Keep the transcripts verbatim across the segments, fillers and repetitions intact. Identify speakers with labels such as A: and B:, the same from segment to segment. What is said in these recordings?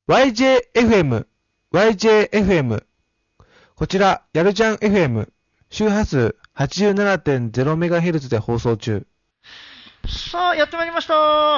A: ワイジェーエフエム、ワイジェーエフエム。こちら、やるじゃん エフエム、周波数 はちじゅうななてんゼロメガヘルツ で放送中。
B: さあ、やってまいりました。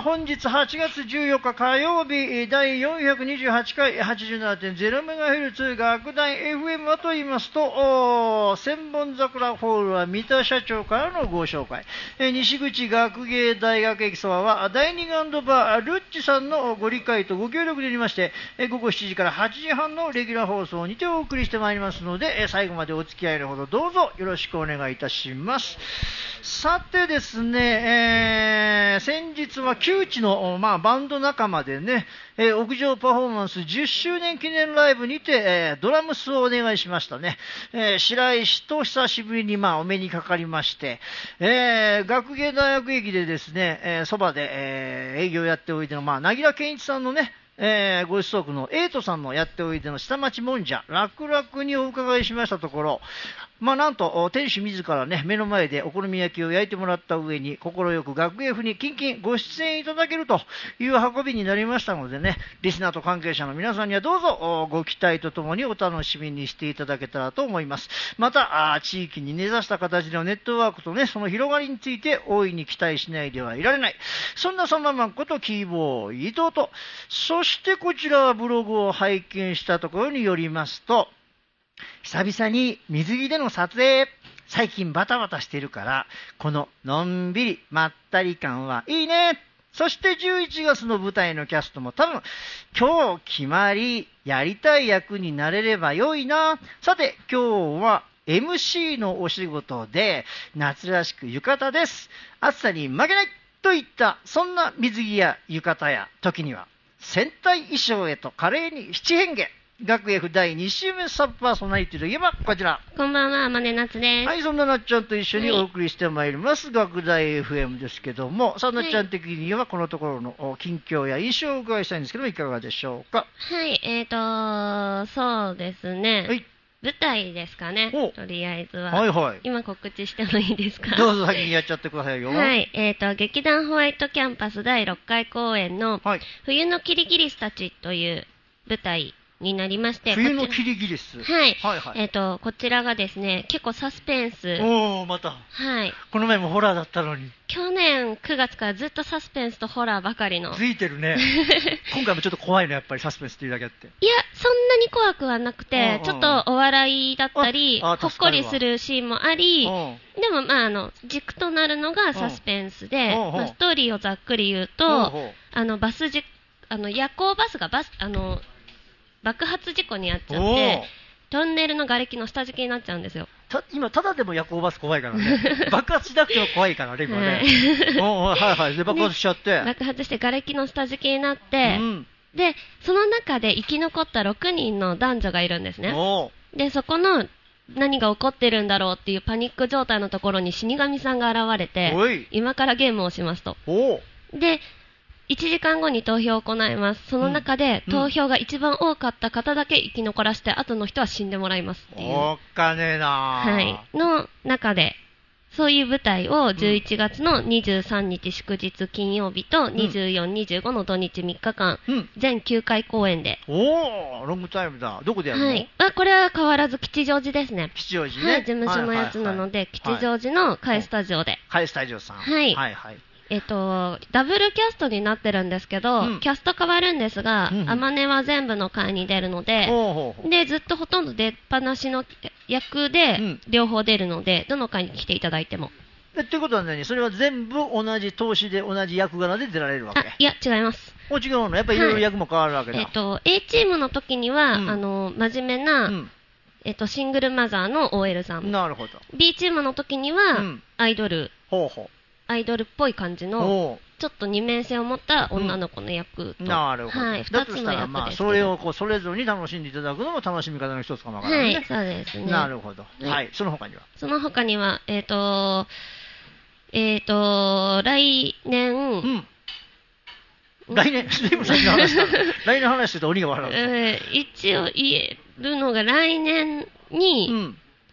B: 本日はちがつじゅうよっか火曜日、だいよんひゃくにじゅうはちかい はちじゅうななてんゼロメガヘルツ 学大 エフエム はと言いますと、千本桜ホールは三田社長からのご紹介。え西口学芸大学駅そばはダイニング&バールッチさんのご理解とご協力でありまして、え午後しちじからはちじはんのレギュラー放送にてお送りしてまいりますので、え最後までお付き合いのほどどうぞよろしくお願いいたします。さてですね、えーえー、先日は旧知の、まあ、バンド仲間でね、えー、屋上パフォーマンスじゅっしゅうねん記念ライブにて、えー、ドラムスをお願いしましたね。えー、白石と久しぶりに、まあ、お目にかかりまして、えー、学芸大学駅でですね、えー、そばで、えー、営業やっておいでの、まあ、なぎら健一さんのね、えー、ご子息のエイトさんのやっておいでの下町もんじゃ、楽々にお伺いしましたところ、まあなんと、店主自らね、目の前でお好み焼きを焼いてもらった上に、心よく学芸府にキンキンご出演いただけるという運びになりましたのでね、リスナーと関係者の皆さんにはどうぞご期待とともにお楽しみにしていただけたらと思います。また、あ地域に根ざした形のネットワークとね、その広がりについて大いに期待しないではいられない。そんなそんなマンことキーボー伊藤と、そしてこちらはブログを拝見したところによりますと、久々に水着での撮影、最近バタバタしてるから、こののんびりまったり感はいいね。そしてじゅういちがつの舞台のキャストも多分今日決まり、やりたい役になれれば良いな。さて今日は エムシー のお仕事で夏らしく浴衣です。暑さに負けないといったそんな水着や浴衣や時には戦隊衣装へと華麗に七変化。学 F だいに週目サブパーソナリティといえばこちら。
C: こんばんは、まねなつです。
B: はい、そんななっちゃんと一緒にお送りしてまいります、はい、学大 エフエム ですけども、さあなっちゃん的にはこのところの近況や印象をお伺いしたいんですけども、いかがでしょうか。
C: はい、えーとそうですね、はい、舞台ですかね、とりあえずは。
B: はいはい。
C: 今告知してもいいですか。
B: どうぞ先にやっちゃってくださいよ。
C: はい、えーと、劇団ホワイトキャンパスだいろっかい公演の、はい、冬のキリギリスたちという舞台になりまして、
B: 冬のキリギリス、
C: はい、はいはい、えっ、ー、とこちらがですね、結構サスペンス。
B: おお、また、
C: はい、
B: この前もホラーだったのに。
C: 去年くがつからずっとサスペンスとホラーばかりの。
B: ついてるね。今回もちょっと怖いの、やっぱりサスペンスっていうだけあって。
C: いや、そんなに怖くはなくて、ちょっとお笑いだったり、ほっこりするシーンもあり、でもまああの軸となるのがサスペンスで、まあ、ストーリーをざっくり言うと、あのバスじあの夜行バスがバスあの爆発事故に遭っちゃって、トンネルの瓦礫の下敷きになっちゃうんですよ。
B: た今、ただでも夜行バス怖いからね。爆発しなくても怖いからね、今ね。はいはいはい。で、爆発しちゃって。
C: 爆発して瓦礫の下敷きになって、うん、で、その中で生き残ったろくにんの男女がいるんですね。で、そこの何が起こってるんだろうっていうパニック状態のところに死神さんが現れて、今からゲームをしますと。で、いちじかんごに投票を行います。その中で、うん、投票が一番多かった方だけ生き残らせて、後の人は死んでもらいますっていう。
B: おっかねえなー。
C: はい。の中で、そういう舞台をじゅういちがつのにじゅうさんにち祝日金曜日とにじゅうよっか、にじゅうごの土日みっかかん、うん、全きゅうかい公演で。
B: おー、ロングタイムだ。どこでやるの？
C: はい。あ、これは変わらず吉祥寺ですね。
B: 吉祥寺ね。
C: はい、事務所のやつなので、はいはいはい、吉祥寺のカエスタジオで。
B: カエスタジオさん。
C: はい。
B: はいはい。
C: えっと、ダブルキャストになってるんですけど、うん、キャスト変わるんですが、あまねは全部の回に出るので、うん、で、ずっとほとんど出っ放しの役で、両方出るので、どの回に来ていただいても。
B: え、ということは何？それは全部同じ投資で同じ役柄で出られるわけ？
C: あ、いや、違います。
B: お、違うの？やっぱりいろいろ役も変わるわけだ。
C: はい、えっと、A チームの時には、うん、あの、真面目な、うん、えっと、シングルマザーの オーエル さん。
B: なるほど。
C: B チームの時には、うん、アイドル。
B: ほうほう。
C: アイドルっぽい感じのちょっと二面性を持った女の子の役と、
B: うん、なるほど、はい、ふたつの役です。まあ、それをこうそれぞれに楽しんでいただくのも楽しみ方の一つかもわからないね。
C: はい、そうですね。
B: なるほど。はい。はい、その他には
C: その他には、えっ、ー、と、えっ、ー、と、来年、うん、
B: 来年、随分先の話だ。来年の話すると鬼が笑う。
C: えー、一応言えるのが来年に、うん、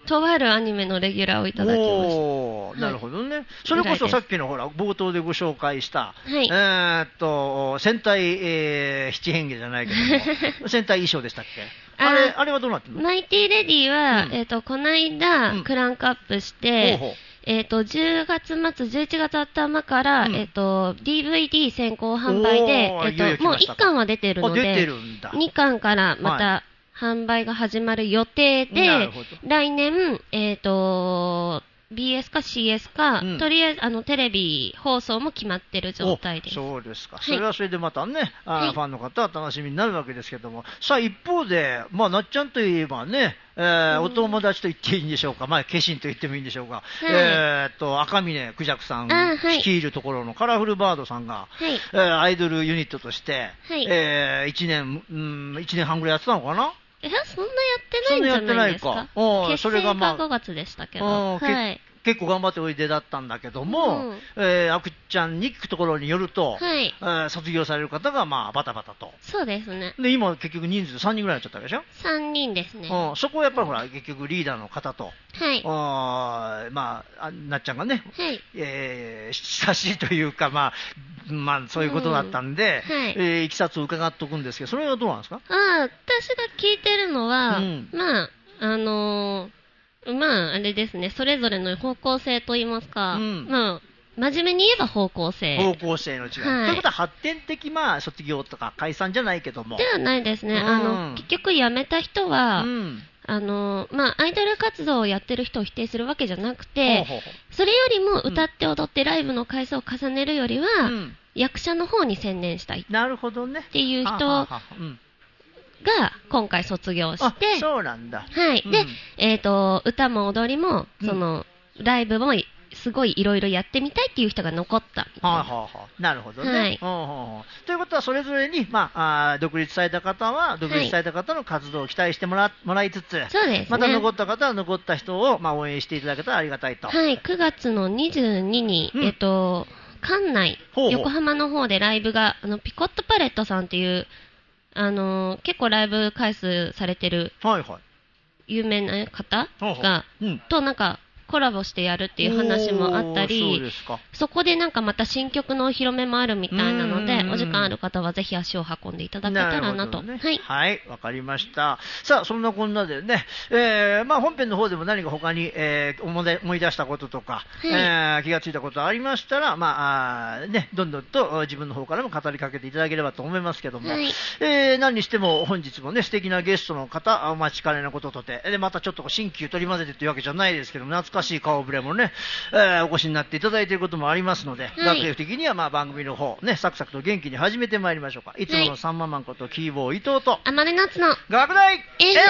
C: とあるアニメのレギュラーをいただきました。
B: おー、なるほどね。それこそさっきのほら冒頭でご紹介した、
C: はい、
B: えー、っと戦隊、えー、七変化じゃないけども戦隊衣装でしたっけ？あれあれはどうなってるの？
C: マイティレディは、うん、えー、っとこの間、うん、クランクアップして、ほうほう、えー、とじゅうがつまつ、じゅういちがつ頭から、うん、えー、と ディーブイディー 先行販売で、えー、ともういっかんは出てるので、にかんからまた、はい、販売が始まる予定で、来年、えー、と ビーエス か シーエス か、うん、とりあえずあのテレビ放送も決まってる状態です。
B: そうですか、はい、それはそれでまたね、あ、はい、ファンの方は楽しみになるわけですけども、さあ一方で、まあ、なっちゃんといえばね、えー、お友達と言っていいんでしょうか、まあ、化身と言ってもいいんでしょうか、はい、えー、と赤峰クジャクさん率いるところのカラフルバードさんが、はい、えー、アイドルユニットとして、はい、えー、いちねん、うん、いちねんはんぐらいやってたのかな。
C: え、そんなやってないんじゃないですか。結成がごがつでしたけど、はい、
B: 結構頑張っておいでだったんだけども、うん、えー、あくちゃんに聞くところによると、はい、えー、卒業される方がまあバタバタと。
C: そうですね。
B: で今結局人数さんにんぐらいになっちゃったわけでしょ。
C: さんにんですね。
B: うん、そこはやっぱりほら、結局リーダーの方と、
C: はい、
B: あまあなっちゃんがね、
C: はい、
B: えー、親しいというか、まあまあそういうことだったんで、うん、はい、えー、いきさつを伺っておくんですけど、それはどうなんですか。
C: ああ、私が聞いてるのは、うん、まああのーまあ、あれですね、それぞれの方向性といいますか、うん、まあ、真面目に言えば方向性。
B: 方向性の違い。はい、ということは、発展的、まあ、卒業とか解散じゃないけども。
C: ではないですね。うん、あの、結局辞めた人は、うん、あの、まあ、アイドル活動をやってる人を否定するわけじゃなくて、ほうほうほう、それよりも歌って踊ってライブの回数を重ねるよりは、うん、役者の方に専念したい。
B: なるほどね。
C: っていう人、ははは、うん、が今回卒業して、
B: そうなんだ、
C: はい、うん、で、えーと、歌も踊りもその、うん、ライブもすごいいろいろやってみたいっていう人が残ったみたいな。はあは
B: あはあ、なるほどね、
C: はい、
B: はあはあ、ということはそれぞれに、まあ、あ独立された方は独立された方の活動を期待しても ら,、はい、もらいつつ、
C: そうですね、
B: また残った方は残った人を、まあ、応援していただけたらありがたいと。
C: はい、くがつのにじゅうにに、うん、えっと館内ほうほう横浜の方でライブがあのピコットパレットさんっていうあのー、結構ライブ回数されてる有名な方が、はいはいうん、となんかコラボしてやるっていう話もあったり、 そ, そこでなんかまた新曲のお披露目もあるみたいなので、お時間ある方はぜひ足を運んでいただけたらなと。
B: ね、はいはい、わかりました。さあそんなこんなでね、えーまあ、本編の方でも何か他に、えー、思い出したこととか、はい、えー、気がついたことありましたら、まああ、ね、どんどんと自分の方からも語りかけていただければと思いますけども、はい、えー、何にしても本日もね素敵なゲストの方お待ちかねなこととて、でまたちょっと新旧取り混ぜてというわけじゃないですけども、懐かしい顔ぶれもね、えー、お越しになっていただいていることもありますので、はい、学生的にはまあ番組の方ねサクサクと元気に始めてまいりましょうか。いつものサンママンことキーボー伊藤と
C: あまるナッツの
B: 学大 エフエム。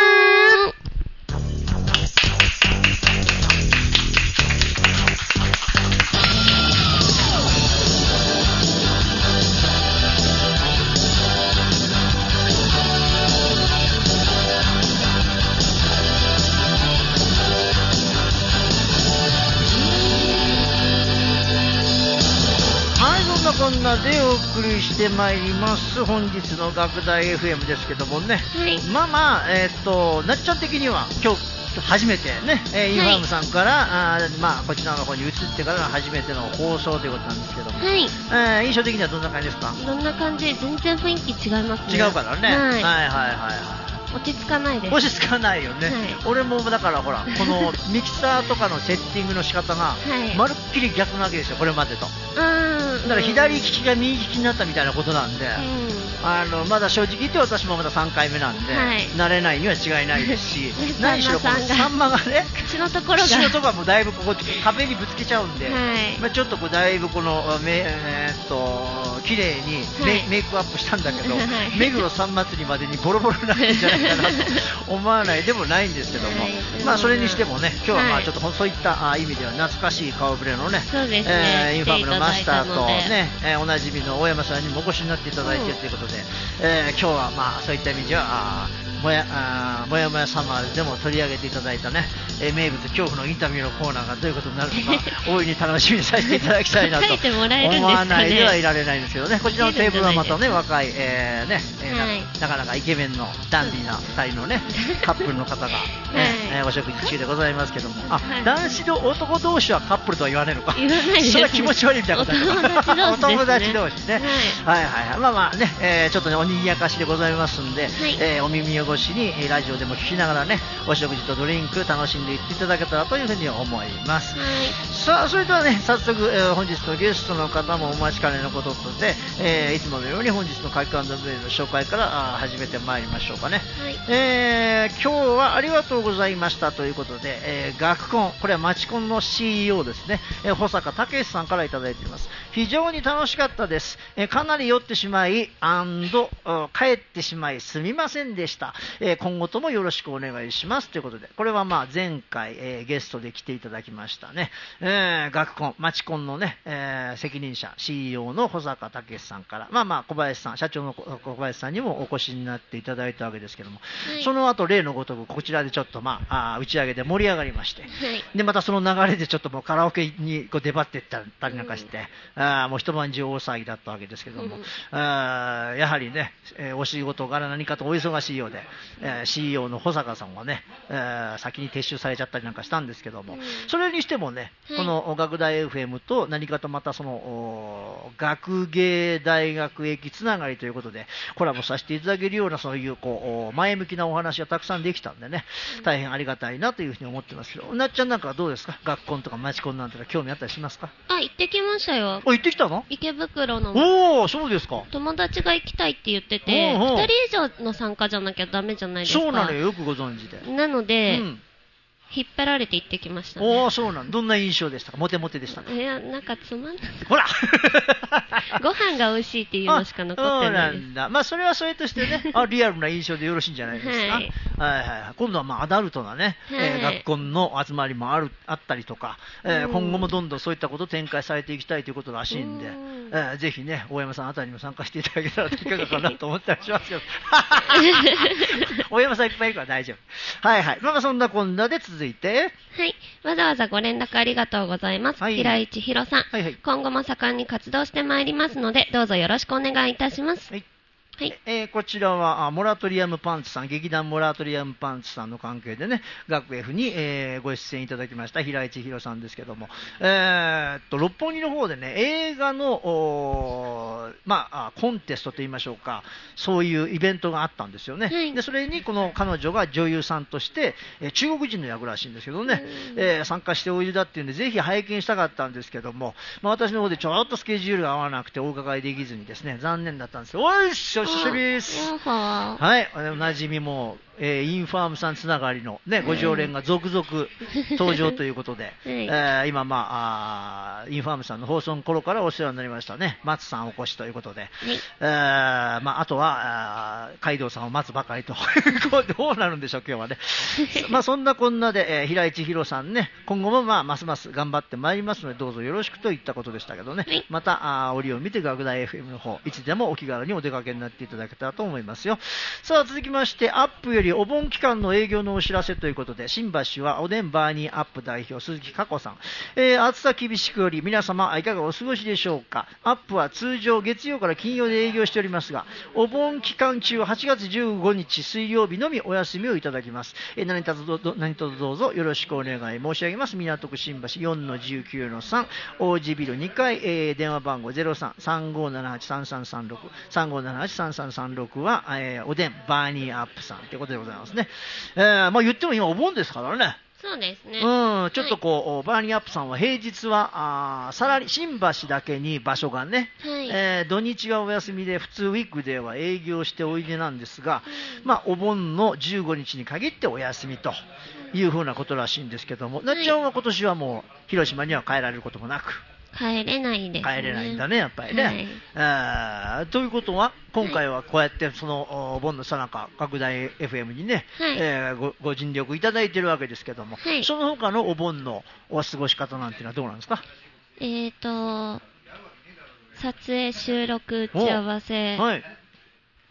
B: こんなでお送りしてまいります本日の学大 エフエム ですけどもね、はい、まあまあ、えー、っとなっちゃん的には今日初めてね、えー、インファームさんから、はい、あまあ、こちらの方に移ってからの初めての放送ということなんですけども、
C: はい、
B: えー、印象的にはどんな感じですか。
C: どんな感じ、全然雰囲気違いますね。
B: 違うからね、はい、はいはいはいはい
C: 落ち着かないです。
B: 落ち着かないよね、はい、俺もだからほらこのミキサーとかのセッティングの仕方がまるっきり逆なわけですよ、これまでと。だから左利きが右利きになったみたいなことなんで、うん、あのまだ正直言って私もまださんかいめなんで、はい、慣れないには違いないですし何しろこのサンマがね
C: 口のところが
B: 口のところがもうだいぶここ壁にぶつけちゃうんで、はい、まあ、ちょっとこうだいぶこのめ、えー、っと綺麗に メ,、はい、メイクアップしたんだけど、はい、目黒さん祭りまでにボロボロになるんじゃないかなと思わないでもないんですけども、はい、まあそれにしてもね今日はまあちょっとそういった意味では懐かしい顔ぶれのね、
C: そうですね、
B: えー、インファームのマスターとね、えー、おなじみの大山さんにもお越しになっていただいてということで、うん、えー、今日はまあそういった意味ではもやあもやもやサマーでも取り上げていただいたね、えー、名物恐怖のインタビューのコーナーがどういうことになるのか大いに楽しみにさせていただきたいなと思わないではいられないんですけどね。こちらのテーブルはまたね若い、えーねえーはい、な, なかなかイケメンのダンディーなふたりのねカップルの方が、ねはいえー、お食事中でございますけども、あ、はい、男子と男同士はカップルとは言わないのか。
C: 言わないです。
B: それは気持ち悪いみたいなことだ
C: お友達同
B: 士ね。はいはいはい。まあまあね、えー、ちょっとねおにぎやかしでございますんで、はいえー、お耳汚しにラジオでも聞きながらねお食事とドリンク楽しんでいっていただけたらというふうに思います。はい、さあそれではね早速、えー、本日のゲストの方もお待ちかねのことで、えー、いつものように本日の書き込んだメールの紹介から始めてまいりましょうかね。はいえー、今日はありがとうございましたということで、えー、学コンこれはマチコンの シーイーオー ですね、えー、保坂武さんからいただいています。非常に楽しかったです、えー、かなり酔ってしまい帰ってしまいすみませんでした、えー、今後ともよろしくお願いしますということで、これはまあ前回、えー、ゲストで来ていただきましたね、えー、学コンマチコンのね、えー、責任者 シーイーオー の保坂武さんからまあまあ小林さん社長の小林さんにもお越しになっていただいたわけですけども、はい、その後例のごとくこちらでちょっとまああ打ち上げで盛り上がりまして、はい、でまたその流れでちょっともうカラオケにこう出張っていったりなんかして、うん、あもう一晩中大騒ぎだったわけですけども、うん、あやはりね、えー、お仕事柄何かとお忙しいようで、えー、シーイーオー の保坂さんはね、えー、先に撤収されちゃったりなんかしたんですけども、うん、それにしてもね、はい、この学大 エフエム と何かとまたその学芸大学駅つながりということでコラボさせていただけるようなそういうこう前向きなお話がたくさんできたんでね、大変ありがたいなというふうに思ってますけど、なっちゃんなんかはどうですか？学コンとかマチコンなんて興味あったりしますか？
C: あ、行ってきましたよ。
B: あ、行ってきたの？
C: 池袋の。
B: おー、そうですか。
C: 友達が行きたいって言ってて、
B: おうおう
C: ふたり以上の参加じゃなきゃダメじゃないですか。
B: そうなのよ、よくご存知で。
C: なので、
B: うん
C: 引っ張られて行ってきました、ね。
B: おー、そうなんどんな印象でしたか？モテモテでしたか？
C: いや、なんかつまんない。
B: ほら
C: ご飯が美味しいっていうのしか残ってないです。
B: そうなんだ。まあ、それはそれとしてね、あリアルな印象でよろしいんじゃないですか。はい、はいはい。今度はまあアダルトなね、はいえー、学校の集まりもあるあったりとか、えー、今後もどんどんそういったことを展開されていきたいということらしいんで、んえー、ぜひね、大山さんあたりにも参加していただけたらいかがかなと思ったりしますけど。大山さんいっぱいいるから大丈夫。はいはい。まあ、そんなこんなで続いて、
C: はい。わざわざご連絡ありがとうございます。はい、平井千尋さん、はいはい。今後も盛んに活動してまいりますので、どうぞよろしくお願いいたします。はい。はい
B: えー、こちらはモラトリアムパンツさん、劇団モラトリアムパンツさんの関係でね、学 F に、えー、ご出演いただきました平井千尋さんですけども、えー、っと六本木の方でね、映画のまあ、コンテストといいましょうか、そういうイベントがあったんですよね。はい、でそれにこの彼女が女優さんとして、えー、中国人の役らしいんですけどね、えー、参加しておいでだっていうんでぜひ拝見したかったんですけども、まあ、私の方でちょっとスケジュールが合わなくてお伺いできずにですね、残念だったんですけど、おいしょお久しぶりです。はい、おなじみも、えー、インファームさんつながりの、ね、ご常連が続々登場ということで、はいえー、今、まあ、あインファームさんの放送の頃からお世話になりましたね、松さんお越しということで、はいえーまあ、あとはあ海道さんを待つばかりとどうなるんでしょう今日はねまあそんなこんなで、えー、平井千尋さんね、今後も、まあ、ますます頑張ってまいりますのでどうぞよろしくといったことでしたけどね、はい、またあ折を見て学大 エフエム の方いつでもお気軽にお出かけになっていただけたらと思いますよ。さあ続きましてアップよりお盆期間の営業のお知らせということで、新橋はおでんバーニーアップ代表鈴木佳子さん、えー、暑さ厳しくより皆様いかがお過ごしでしょうか。アップは通常月曜から金曜で営業しておりますが、お盆期間中はちがつじゅうごにち水曜日のみお休みをいただきます。えー、何卒ど何卒どうぞよろしくお願い申し上げます。港区新橋 よんのじゅうきゅうのさん 王子ビルにかい、えー、電話番号 ゼロさん さんごーななはち さんさんさんろく さんごーななはち さんさんさんろくは、えー、おでんバーニーアップさんということでございますね。えー、まあ言っても今お盆ですからね。
C: そうですね。
B: うん、ちょっとこう、はい、バーニーアップさんは平日はあさらに新橋だけに場所がね、はいえー、土日がお休みで普通ウィークでは営業しておいでなんですが、うん、まあお盆のじゅうごにちに限ってお休みというふうなことらしいんですけども、はい、なっちゃんは今年はもう広島には帰られることもなく。
C: 帰れないですね。
B: 帰れないんだね、やっぱりね。はい、あということは、今回はこうやってそのお盆のさなか、拡大 エフエム にね、はいえー、ご, ご尽力いただいているわけですけども、はい、その他のお盆のお過ごし方なんていうのはどうなんですか？
C: えーと、撮影、収録、打ち合わせ、はい、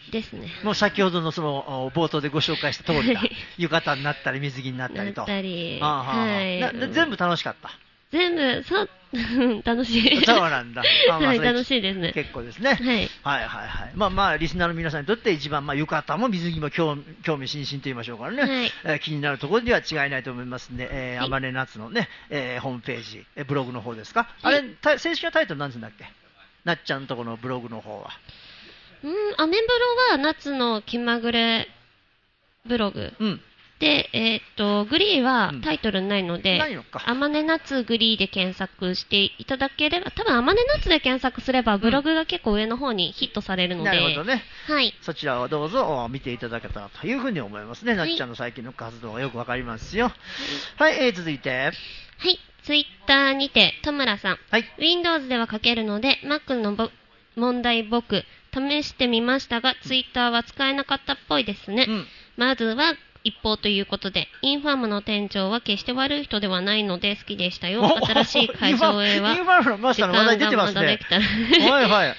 C: ですね。
B: もう先ほどのその冒頭でご紹介した通りだ。浴衣になったり水着になったりと。
C: なったり。
B: ああはあはい、な全部楽しかった。
C: 全部、そう、楽しい。
B: そうなんだ。
C: まあまあはい、楽しいですね。
B: 結構ですね。はい。はいはいはい。まあまあ、リスナーの皆さんにとって一番、まあ、浴衣も水着も興興味津々と言いましょうからね。はい、えー、気になるところでは違いないと思いますんで、えー、あまね夏のね、えー、ホームページ、えー、ブログの方ですか。はい、あれ、正式なタイトルなんつうんだっけ、なっちゃんとこのブログの方は。
C: うん、アメブロは夏の気まぐれブログ。うん。で、えー、っと、グリーはタイトルないので、あまね夏グリーで検索していただければ、多分あまね夏で検索すれば、ブログが結構上の方にヒットされるので、うん、なるほどね。はい。
B: そちらをどうぞ見ていただけたらというふうに思いますね。はい、なっちゃんの最近の活動がよくわかりますよ。はい、はい、えー、続いて。
C: はい、ツイッターにて、戸村さん。はい。Windows では書けるので、Mac のぼ問題僕、試してみましたが、ツイッターは使えなかったっぽいですね。うん、まずは、一方ということで、インファームの店長は決して悪い人ではないので好きでしたよ。新しい会場へは、
B: インファームのマスターの話題出てますね。はいはい。はい。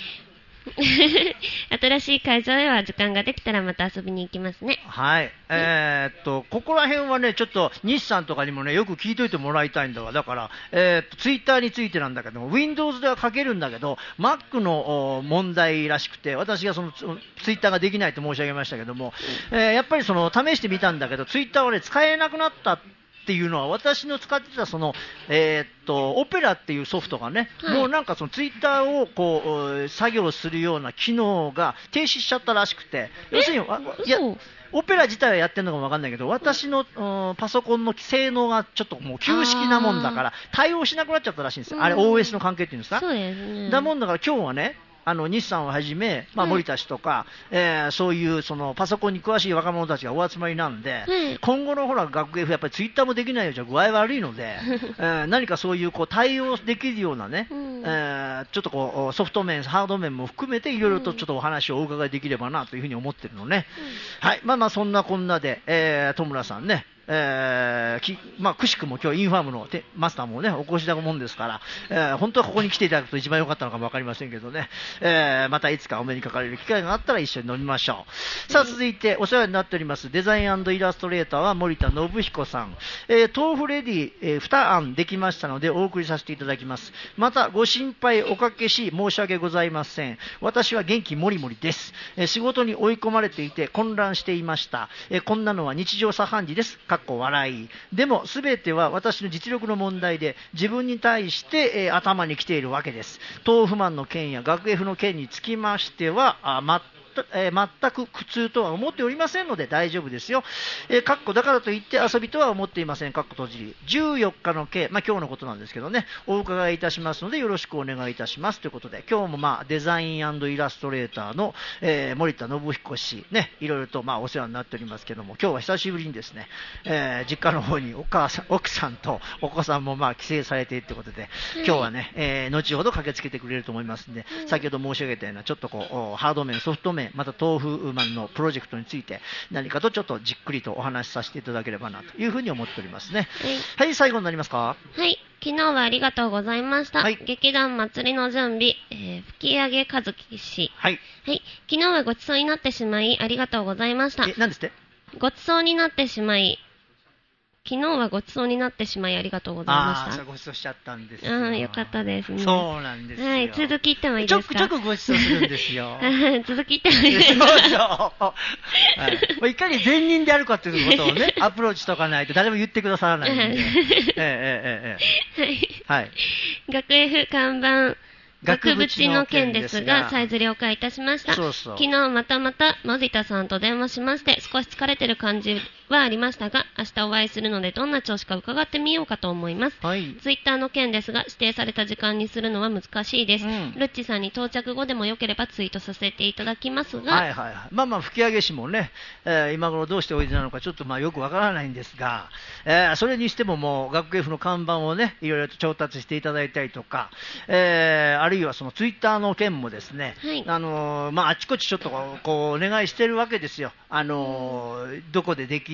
C: 新しい会場へは時間ができたらまた遊びに行きますね。
B: はい。えー、っと、ここら辺はね、ちょっと日産とかにもね、よく聞いといてもらいたいんだわ。だから、えー、っと、ツイッターについてなんだけども、Windows では書けるんだけど、Mac の問題らしくて、私がそのツイッターができないと申し上げましたけども、えー、やっぱりその、試してみたんだけど、ツイッターはね、使えなくなったっていうのは、私の使ってたその、えー、っと、オペラっていうソフトがね、はい、もうなんかそのツイッターをこう、作業するような機能が停止しちゃったらしくて、要するに、いや、オペラ自体はやってるのかもわかんないけど、私の、うん、パソコンの性能がちょっともう旧式なもんだから、対応しなくなっちゃったらしいんですよ。あれ、オーエス の関係っていうんですか。
C: そうですね。
B: だもんだから今日はね、あの日産をはじめ、まあ、森田氏とか、うん、えー、そういうそのパソコンに詳しい若者たちがお集まりなんで、うん、今後のほら学 F、やっぱりツイッターもできないようじゃ具合悪いので、えー、何かそういうこう対応できるようなね、うん、えー、ちょっとこうソフト面、ハード面も含めていろいろとちょっとお話をお伺いできればなというふうに思ってるのね。うん、はい、まあまあそんなこんなで、えー、戸村さんね。えーきまあ、くしくも今日インファームのマスターもねお越しだもんですから、えー、本当はここに来ていただくと一番良かったのかも分かりませんけどね、えー、またいつかお目にかかれる機会があったら一緒に飲みましょう。さあ続いてお世話になっておりますデザイン&イラストレーターは森田信彦さん、えー、豆腐レディ、えー、に案できましたのでお送りさせていただきます。またご心配おかけし申し訳ございません。私は元気もりもりです。えー、仕事に追い込まれていて混乱していました。えー、こんなのは日常茶飯事です。かっこ笑い。でも全ては私の実力の問題で自分に対して、えー、頭に来ているわけです。豆腐マンの件や学 F の件につきましてはあ、まえー、全く苦痛とは思っておりませんので大丈夫ですよ。えー、かっこだからといって遊びとは思っていません。かっこ閉じり。じゅうよっかの件、まあ今日のことなんですけどね、お伺いいたしますのでよろしくお願いいたしますということで、今日もまあデザイン&イラストレーターの、えー、森田信彦氏ね、いろいろとまあお世話になっておりますけども、今日は久しぶりにですね、えー、実家の方にお母さん、奥さんとお子さんもまあ帰省されているということで、今日はね、えー、後ほど駆けつけてくれると思いますので、先ほど申し上げたようなちょっとこうハード面、ソフト面、また豆腐マンのプロジェクトについて何かとちょっとじっくりとお話しさせていただければなというふうに思っておりますね。はい、はい、最後になりますか。
C: はい、昨日はありがとうございました。はい、劇団祭りの準備、えー、吹上和樹氏。はい、はい、昨日はごちそうになってしまいありがとうございました。
B: え、何ですって？
C: ごちそうになってしまい昨日はごちそうになってしまいありがとうございました。
B: ああ、そうごちそうしちゃったんですよ。
C: ああ、よかったですね。
B: そうなんですよ。
C: はい、続き言ってもいいですか？
B: ちょくちょくごちそうするんですよ。
C: 続き言ってもいいですか？そうそう。
B: はい、いかに善人であるかということをね、アプローチとかないと誰も言ってくださらないんで。ええええええ。はい。はい。
C: 学 F 看板。額縁の件ですが、再釣りを会いたしました。そうそう。昨日またまた森田さんと電話しまして、少し疲れてる感じはありましたが、明日お会いするのでどんな調子か伺ってみようかと思います。はい。ツイッターの件ですが、指定された時間にするのは難しいです。うん、ルッチさんに到着後でもよければツイートさせていただきますが、
B: はいはいはい。まあまあ、吹上氏もね、えー、今頃どうしておいでなのかちょっとまあよくわからないんですが、えー、それにしてももう、学 F の看板をね、いろいろと調達していただいたりとか、えー、あるいはそのツイッターの件もですね、はい、あのー、まあ、あちこちちょっとこうお願いしてるわけですよ。あのー、どこででき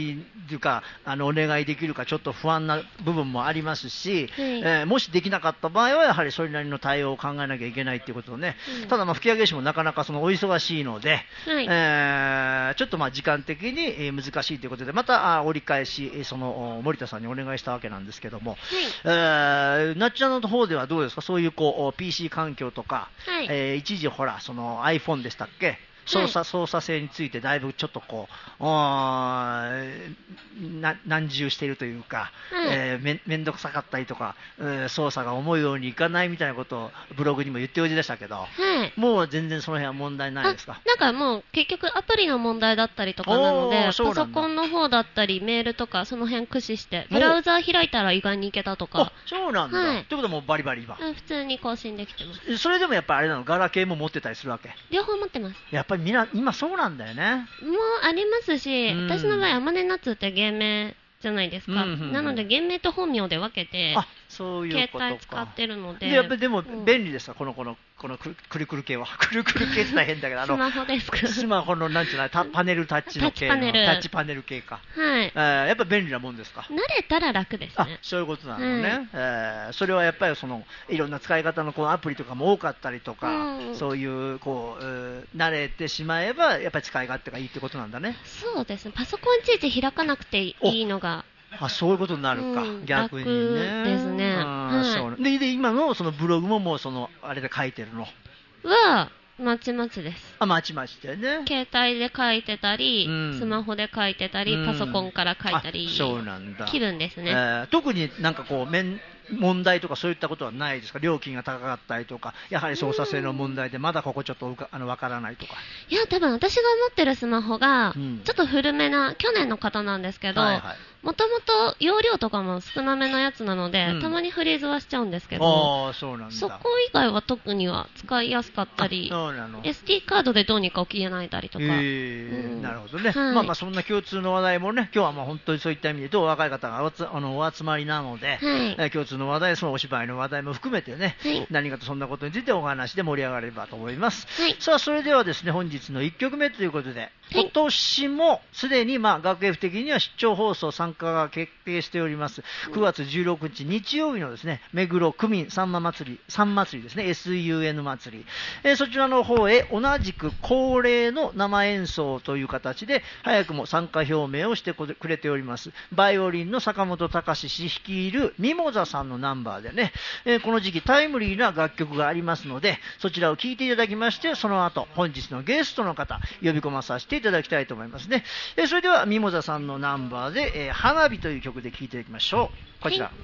B: しいかあのお願いできるかちょっと不安な部分もありますし、はい、えー、もしできなかった場合はやはりそれなりの対応を考えなきゃいけないということをね、うん、ただまあ吹上師もなかなかそのお忙しいので、はい、えー、ちょっとまあ時間的に難しいということでまた折り返しその森田さんにお願いしたわけなんですけども、はい、えー、なっちゃんの方ではどうですか、そういうこう ピーシー 環境とか、はい、えー、一時ほらその iPhone でしたっけ、操作、操作性についてだいぶちょっとこう、な難重しているというか、はい、えー、め, めんどくさかったりとか、えー、操作が思うようにいかないみたいなことをブログにも言っておいでしたけど、はい、もう全然その辺は問題ないですか。
C: なんかもう結局アプリの問題だったりとかなので、パソコンの方だったりメールとかその辺駆使してブラウザー開いたら意外にいけたとか。
B: そうなんだ、はい、ということはもうバリバリは
C: 普通に更新できてます。
B: それでもやっぱりあれなの、ガラケーも持ってたりするわけ。
C: 両方持ってます。
B: やっぱりみんな今そうなんだよね。
C: もうありますし、うん、私の場合アマネナッツって芸名じゃないですか、うんうんうん、なので芸名と本名で分けてあそういうことか携帯使ってるので、
B: でやっぱりでも便利ですか、うん、このこのこのくるくる系はくるくる系って大変だけどあの
C: スマホですか、
B: スマホのなんていうのタパネルタッチの系のタッチパネル系か、はい、えー、やっぱ便利なもんですか。
C: 慣れたら楽ですね。
B: あ、そういうことなのね、はい、えー、それはやっぱりそのいろんな使い方のこうアプリとかも多かったりとか、うん、そういうこう、えー、慣れてしまえばやっぱり使い勝手がいいってことなんだね。
C: そうですね、パソコンいちいち開かなくていいのが
B: あ、そういうことになるか、うん、逆にね。
C: 楽ですね。はい、
B: そうでで今のそのブログももうそのあれで書いてるの
C: はまちまちです。
B: あ、まちまちでね。
C: 携帯で書いてたり、うん、スマホで書いてたり、うん、パソコンから書いたり、
B: そうなんだ。
C: 気分ですね。
B: えー、特になんかこう面問題とかそういったことはないですか。料金が高かったりとか、やはり操作性の問題でまだここちょっとあの分からないとか。
C: いや、多分私が持ってるスマホがちょっと古めな、うん、去年の方なんですけど、もともと容量とかも少なめのやつなので、うん、たまにフリーズはしちゃうんですけど、
B: あ、そうなんだ。
C: そこ以外は特には使いやすかったり、
B: そうなの。
C: エスディー カードでどうにか起きないたりとか、え
B: ーうん、なるほどね、
C: はい、
B: まあまあそんな共通の話題もね、今日はまあ本当にそういった意味でどう若い方がおつあのお集まりなので、はい、えー、共通の話題、そのお芝居の話題も含めてね、はい、何かとそんなことについてお話で盛り上がればと思います、はい、さあそれではですね、本日のいっきょくめということで、今年もすでにまあ学園府的には出張放送参加が決定しております。くがつじゅうろくにち日曜日のですね、目黒区民さんま祭り、さん祭りですね、エスユーエヌ 祭り、えー、そちらの方へ同じく恒例の生演奏という形で早くも参加表明をしてくれております。バイオリンの坂本隆氏率いるミモザさんのナンバーでね、えー、この時期タイムリーな楽曲がありますので、そちらを聴いていただきまして、その後本日のゲストの方呼び込まさせていただきたいと思いますね。えー、それではミモザさんのナンバーで、えー、花火という曲で聴いていただきましょう。こちら、はい。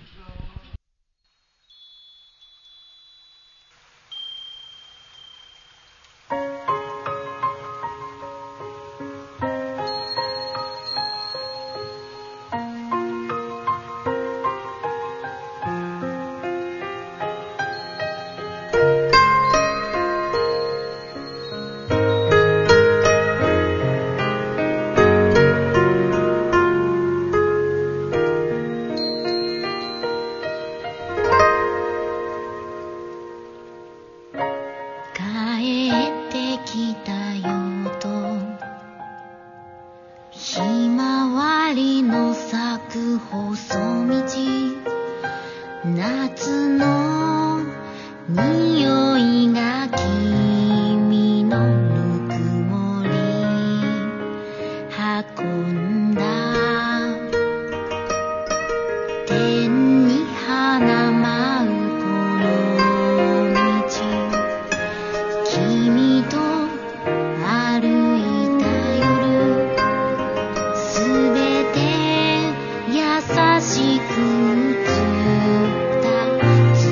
D: 優しく映った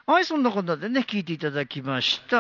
B: はい、そんなことでね、聴いていただきました。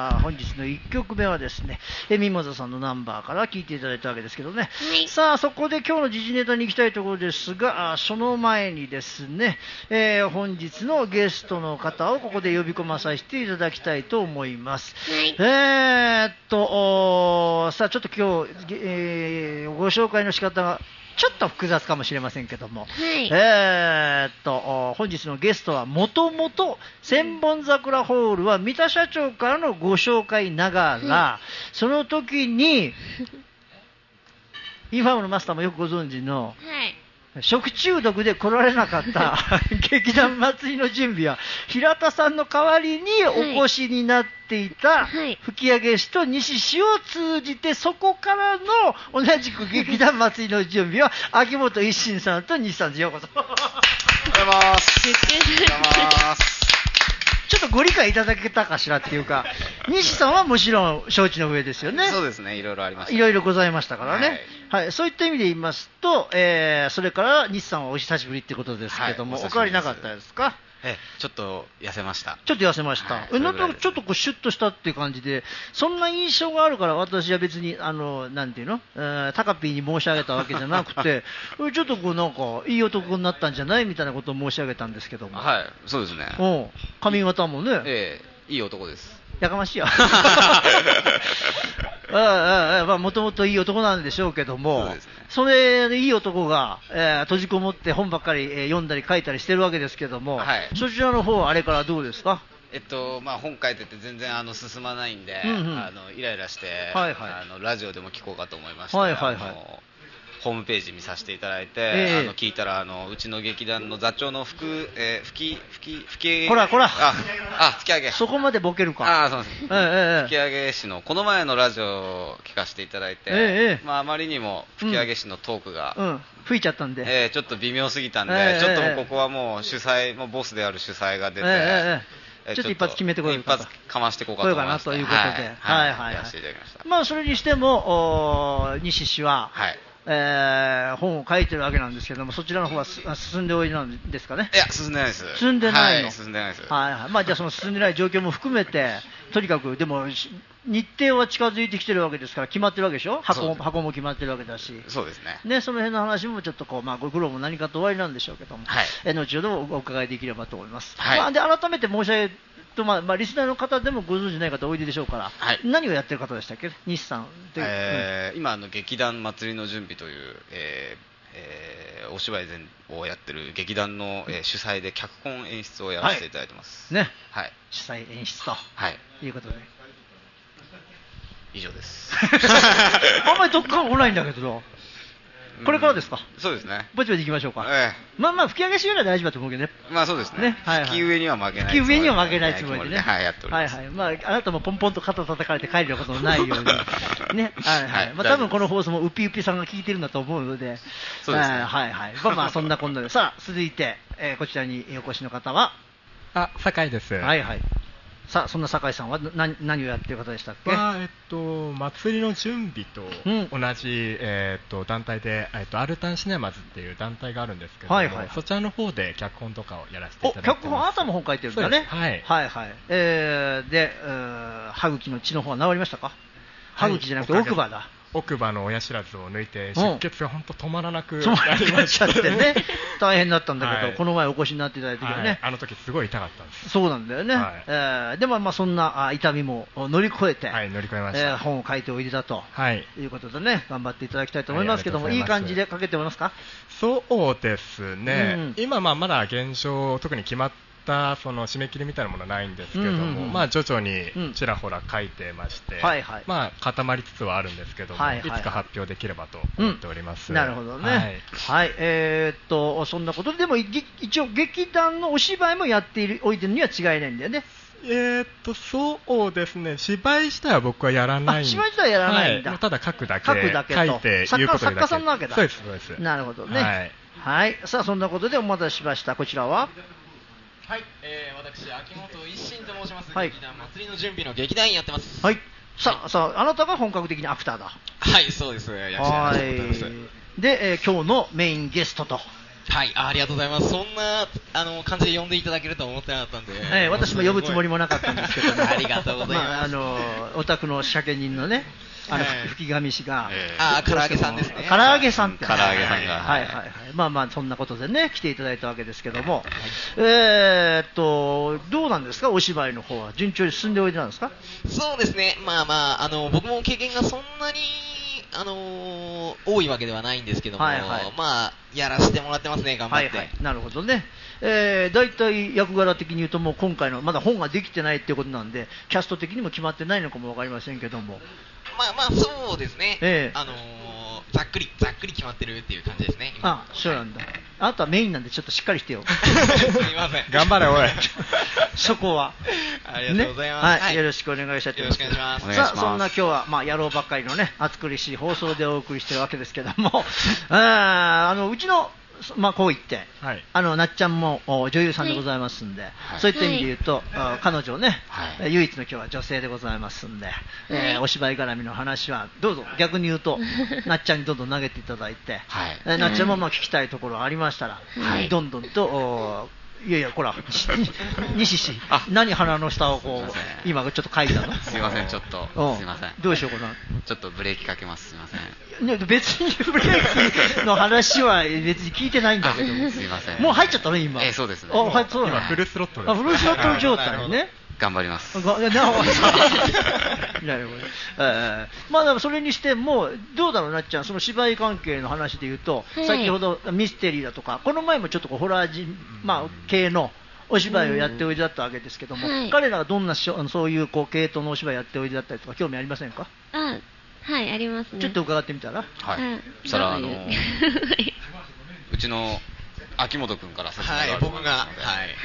B: あ本日のいっきょくめはですね、えミモザさんのナンバーから聴いていただいたわけですけどね。
C: はい、
B: さあ、そこで今日の時事ネタに行きたいところですが、あその前にですね、えー、本日のゲストの方をここで呼び込まさせていただきたいと思います。
C: はい、
B: えーっと、さあ、ちょっと今日、えー、ご紹介の仕方が、ちょっと複雑かもしれませんけども、
C: はい、
B: えー、っと本日のゲストはもともと千本桜ホールは三田社長からのご紹介ながら、その時にインファームのマスターもよくご存知の、
C: はい
B: 食中毒で来られなかった劇団祭りの準備は平田さんの代わりにお越しになっていた吹上師と西氏を通じて、そこからの同じく劇団祭りの準備は秋元一心さんと西さんです。ようこそ。
D: おはようございます。おはようございます。
B: ちょっとご理解いただけたかしらっていうか、西さんはもちろん承知の上ですよね。
D: そうですね、いろいろありました。
B: いろいろございましたからね。はい、はい、そういった意味で言いますと、えー、それから西さんはお久しぶりってことですけども、はい、お変わりなかったですか？
D: えちょっと痩せました。
B: ちょっと痩せました。はい、えなんとなくちょっとこうシュッとしたっていう感じで、そんな印象があるから私は別にあのなんていうの、えー、タカピーに申し上げたわけじゃなくて、ちょっとこうなんかいい男になったんじゃないみたいなことを申し上げたんですけども。
D: はい、そうですね。
B: うん、髪型もね。
D: ええ、いい男です。
B: やかましいよ。もともといい男なんでしょうけども、 そうですね、それでいい男が、えー、閉じこもって本ばっかり、えー、読んだり書いたりしてるわけですけども、はい、そちらの方はあれからどうですか？
D: えっとまあ、本書いてて全然あの進まないんで、うんうん、あのイライラして、はいはい、あのラジオでも聞こうかと思いまして、はいはいはい、あのホームページ見させていただいて、えー、あの聞いたらあのうちの劇団の座長の福、えー、吹き吹き吹き
B: こらこらあ
D: あ吹き上げ
B: そこまでボケるか
D: あそうです、えー、吹き上げ師のこの前のラジオを聞かせていただいて、えーまあ、あまりにも吹き上げ師のトークが、
B: うんうん、吹いちゃったんで、
D: えー、ちょっと微妙すぎたんで、えー、ちょっともうここはもう主催もうボスである主催が出て、えー
B: ちょっと一発決めてこようかと。
D: 一発かましてこうかと思いました。
B: ということで、はいはいはい、やらせていただきました。まあそれにしても西氏は、はい、えー、本を書いてるわけなんですけども、そちらの方は進んでおいでなんですかね。
D: いや進んでないです。
B: 進んでないの。
D: はい、進んでないです。
B: はいはい。まあじゃあその進んでない状況も含めて、とにかくでも日程は近づいてきてるわけですから決まってるわけでしょ。箱箱も決まってるわけだし。
D: そうですね。
B: ね、その辺の話もちょっとこうまあご苦労も何かと終わりなんでしょうけども、はい、え後ほどお伺いできればと思います。はい。まあで改めて申し上げとまあまあリスナーの方でもご存じない方おいででしょうから、はい、何をやってる方でしたっけ、西さん。
D: えーうん、今あの劇団祭りの準備という、えーえー、お芝居をやってる劇団の、えー、主催で脚本演出をやらせていただいてます。
B: はい、ね。
D: はい。
B: 主催演出と。
D: はい。
B: いうことで。
D: 以上です。
B: あんまりどっか来ないんだけど。これからですか。
D: そうですね。
B: ぼちぼち行きましょうか。
D: ええ、
B: まあまあ吹き上げしようは大丈夫だと思うけどね。
D: まあそうですね。ね、はいはい、吹き上には負けない。
B: 吹き上には負けないつもりでね。
D: はい、やっております。
B: はいはい。まああなたもポンポンと肩叩かれて帰ることのないようにね。はいはい。まあ多分この放送もウピウピさんが聞いてるんだと思うので。
D: そうですね。
B: はいはい。まあまあそんなこんなで。さあ続いて、えー、こちらにお越しの方は。
E: あ、酒井です。
B: はいはい。さあそんな酒井さんは何、何をやってる方でしたっけ？
E: はえっと、祭りの準備と同じ、うんえっと、団体で、えっと、アルタンシネマズっていう団体があるんですけども、はいはいはい、そちらの方で脚本とかをやらせていただいてます。
B: 脚本あなたも本書いてるんだね。
E: はい、
B: はいはい、えー、で、えー、歯茎の血の方は治りましたか？歯茎じゃなくて奥歯だ。
E: 奥歯の親知らずを抜いて出血が本当止まらなくなりました
B: ってね大変だったんだけど、はい、この前お越しになっていただいてね、はい、
E: あの時すごい痛かったんです。
B: そうなんだよね、はいえー、でもまあそんな痛みも乗り越えて、
E: はい、乗り越えました、
B: えー、本を書いておいでだと、
E: はい、
B: いうことでね頑張っていただきたいと思いますけども、はい、いい感じで書けておりますか？
E: そうですね、うん、今まあまだ現象特に決まってその締め切りみたいなものはないんですけども、うんうんうん、まあ徐々にちらほら書いてまして、うんはいはい、まあ固まりつつはあるんですけども、はいはいはい、いつか発表できればと思っております。
B: うん、なるほどね。はい、はい、えー、っとそんなことで、でも一応劇団のお芝居もやっているおいてるには違いないんだよね。
E: えー、っとそうですね、芝居自体は僕はやらないんで、
B: 芝居自体はやらないんだ。
E: はい、ただ書くだけ、
B: 書くだけと
E: 書いて言うことだけ。
B: 作家さんなわけだ。
E: そうですそうです。
B: なるほどね。はい、はい、さあそんなことでお待たせしました。こちらは。
F: はい、えー、私、秋元一心と申します、はい、劇団祭りの準備の劇団員やってます。
B: はい、さあ、さあ、あなたが本格的にアクターだ。
F: はい、そうです、役者やらせてもらってます。
B: で、えー、今日のメインゲストと
F: はい、ありがとうございます。そんなあの感じで呼んでいただけるとは思ってなかったんで、
B: はい、私も呼ぶつもりもなかったんですけど、ね、
F: ありがとうございます。
B: まあ、あのお宅の仕掛け人のね、あの吹上氏が、
F: えー、ああ、唐揚げさんですね。
B: 唐揚げさんって、
D: 唐揚げさんが、
B: はいはいはい、まあまあそんなことでね来ていただいたわけですけども、はい、えー、っとどうなんですか、お芝居の方は順調に進んでおいでなんですか。
F: そうですね、まあまああの僕も経験がそんなにあのー、多いわけではないんですけども、はいはい、まあやらせてもらってますね、頑張って。はいはい、
B: なるほどね。えー、大体役柄的に言うともう今回のまだ本ができてないっていうことなんでキャスト的にも決まってないのかも分かりませんけども、
F: まあまあそうですね、えー、あのー、ざっくりざっくり決まってるっていう感じですね。
B: あ、そうなんだ。あなたはメインなんでちょっとしっかりしてよ。
F: すみません。
E: 頑張れおい。
B: そこは。
F: ありがとうございます。
B: ね、はい、よろしくお願いしたいと思います。
F: よろしくお願いします。
B: さあ、そんな今日はまあ野郎ばっかりのね暑苦しい放送でお送りしてるわけですけども、ああのうちのまあ、こう言って、はい、あのなっちゃんも女優さんでございますんで、はい、そういった意味で言うと、はい、彼女ね、はい、唯一の今日は女性でございますんで、はい、えー、お芝居絡みの話はどうぞ逆に言うとなっちゃんにどんどん投げていただいて、はい、えー、なっちゃんもまあ聞きたいところありましたら、はい、どんどんといやいや、こら、西氏、何鼻の下をこう、今ちょっと書いたの？
D: すいません、ちょっと、すいません。
B: どうしようかな。
D: ちょっとブレーキかけます、すいません。
B: ね、別にブレーキの話は別に聞いてないんだけど。
D: すいません。
B: もう入っちゃったの今。
D: えー、そうですね。
B: あ、はい、そう
E: 今フルスロットル。
B: あ、フルスロットル状態ね。
D: 頑張ります。
B: なるほど。えー、まあでもそれにしてもどうだろうなっちゃん、その芝居関係の話でいうと、はい、先ほどミステリーだとかこの前もちょっとこうホラーじ、まあ、系のお芝居をやっておいでだったわけですけども、はい、彼らがどんなしょそういうこう系統のお芝居やっておいでだったりとか興味ありませんか？
C: あ、はい、ありますね。
B: ちょっと伺ってみたら。
D: はい。そしたらあのー、うちの秋元君から説明がある、
F: はい、僕が、はい、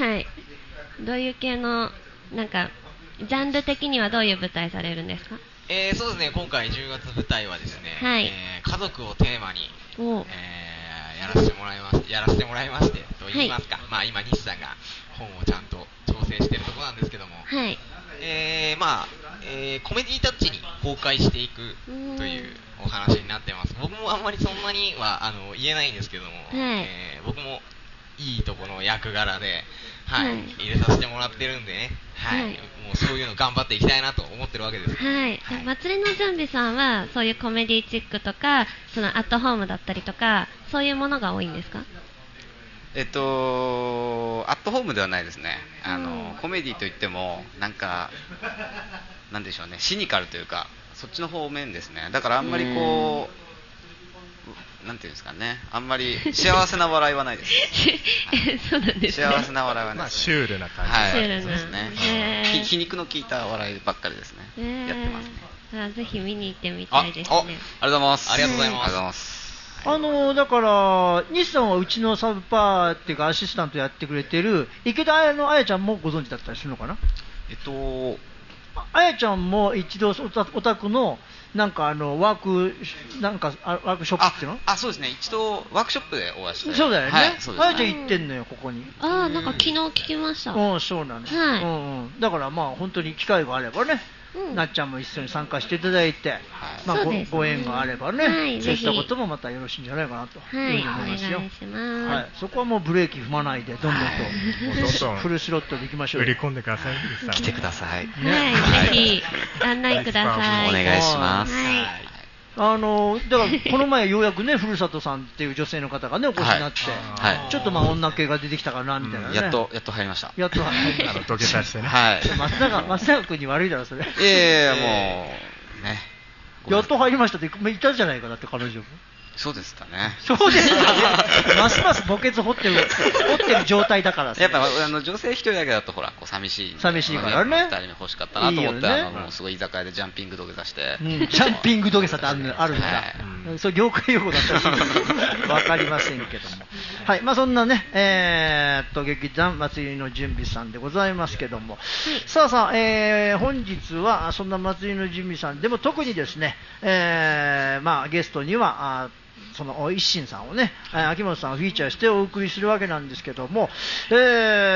C: はい、どういう系のなんかジャンル的にはどういう舞台されるんですか？
F: えー、そうですね、今回じゅうがつ舞台はですね、はい、えー、家族をテーマに、えー、やらせてもらいますやらせてもらいましてと言いますか、はい、まあ今西さんが本をちゃんと調整しているところなんですけども、はい、えー、まあ、えー、コメディタッチに公開していくというお話になってます。僕もあんまりそんなにはあの言えないんですけども、はい、えー、僕もいいとこの役柄で、はいはい、入れさせてもらってるんでね、はい、はい、もうそういうの頑張っていきたいなと思ってるわけです。
C: はい、はい、祭りの準備さんはそういうコメディチックとかそのアットホームだったりとかそういうものが多いんですか？
D: えっとアットホームではないですね。あの、うん、コメディといってもなんかなんでしょうね、シニカルというかそっちの方面ですね。だからあんまりこう、なんていうんですかね、あんまり幸せな笑いはないです。
C: はい、そうなんですね。
D: 幸せな笑いはないです。まあ、
E: シュールな感じ。
D: はい、
C: シュールな。
D: そうですね。皮肉の効いた笑いばっかりですね。やってますね。
C: あ、ぜひ見に行ってみたいですね。
D: あ、ありがとうございます。
F: ありがとうございます。
D: ありがとうございます。
B: あのだから西さんはうちのサブパーっていうかアシスタントやってくれてる池田彩のあやちゃんもご存知だったりするのかな？
D: えっと
B: あやちゃんも一度お宅のなんかあのワークなんかワークショップっていうの？
D: あ、そうですね。一度ワークショップでお会いして。
B: そうだよね。
D: はい、
B: あやちゃん行ってんのよここに。
C: ああ、なんか昨日聞きました。
B: うん、そうなの。はい。うんうん。だからまあ本当に機会があればね。うん、なっちゃんも一緒に参加していただいて、はい、まあ、ご, ね、ご縁があればね、はい、そういったこともまたよろしいんじゃないかなというふうに思いますよ。はい、お願いします。はい、そこはもうブレーキ踏まないでどんどんと、はい、どんどんフルスロットでいきましょう。
E: 売り込んでください。
D: 来てください。
C: ね、はい、ぜひ案内ください。
D: お願いします。はい、
B: あのだからこの前ようやくねふるさとさんっていう女性の方がねお越しになって、はいはい、ちょっとまあ女系が出てきたかなみたいなね、
D: うん、やっとやっと入りました。
B: やっと入りました。
E: あの土下座してね。
D: はい。
B: 松永松永君に悪いだろそれ。
D: いやいやもうね。
B: やっと入りましたっていたじゃないかだって彼女も。
D: そうですかね。
B: そうですかね。ますます墓穴掘ってる掘ってる状態だから
D: やっぱあの女性一人だけだとほらこう寂しい。
B: 寂しいからね。
D: 二人目欲しかったなと思って、いいよね、あのもうすごい居酒屋でジャンピング土下座して。
B: うん、ジャンピング土下座ってあるあるんだ。はい、それ業界用語だったらわかりませんけども。はい、まあそんなね、えー、っと劇団祭りの準備さんでございますけども、はい、さあさあ、えー、本日はそんな祭りの準備さんでも特にですね、えー、まあゲストにはあその一心さんをね、秋元さんをフィーチャーしてお送りするわけなんですけども、えー、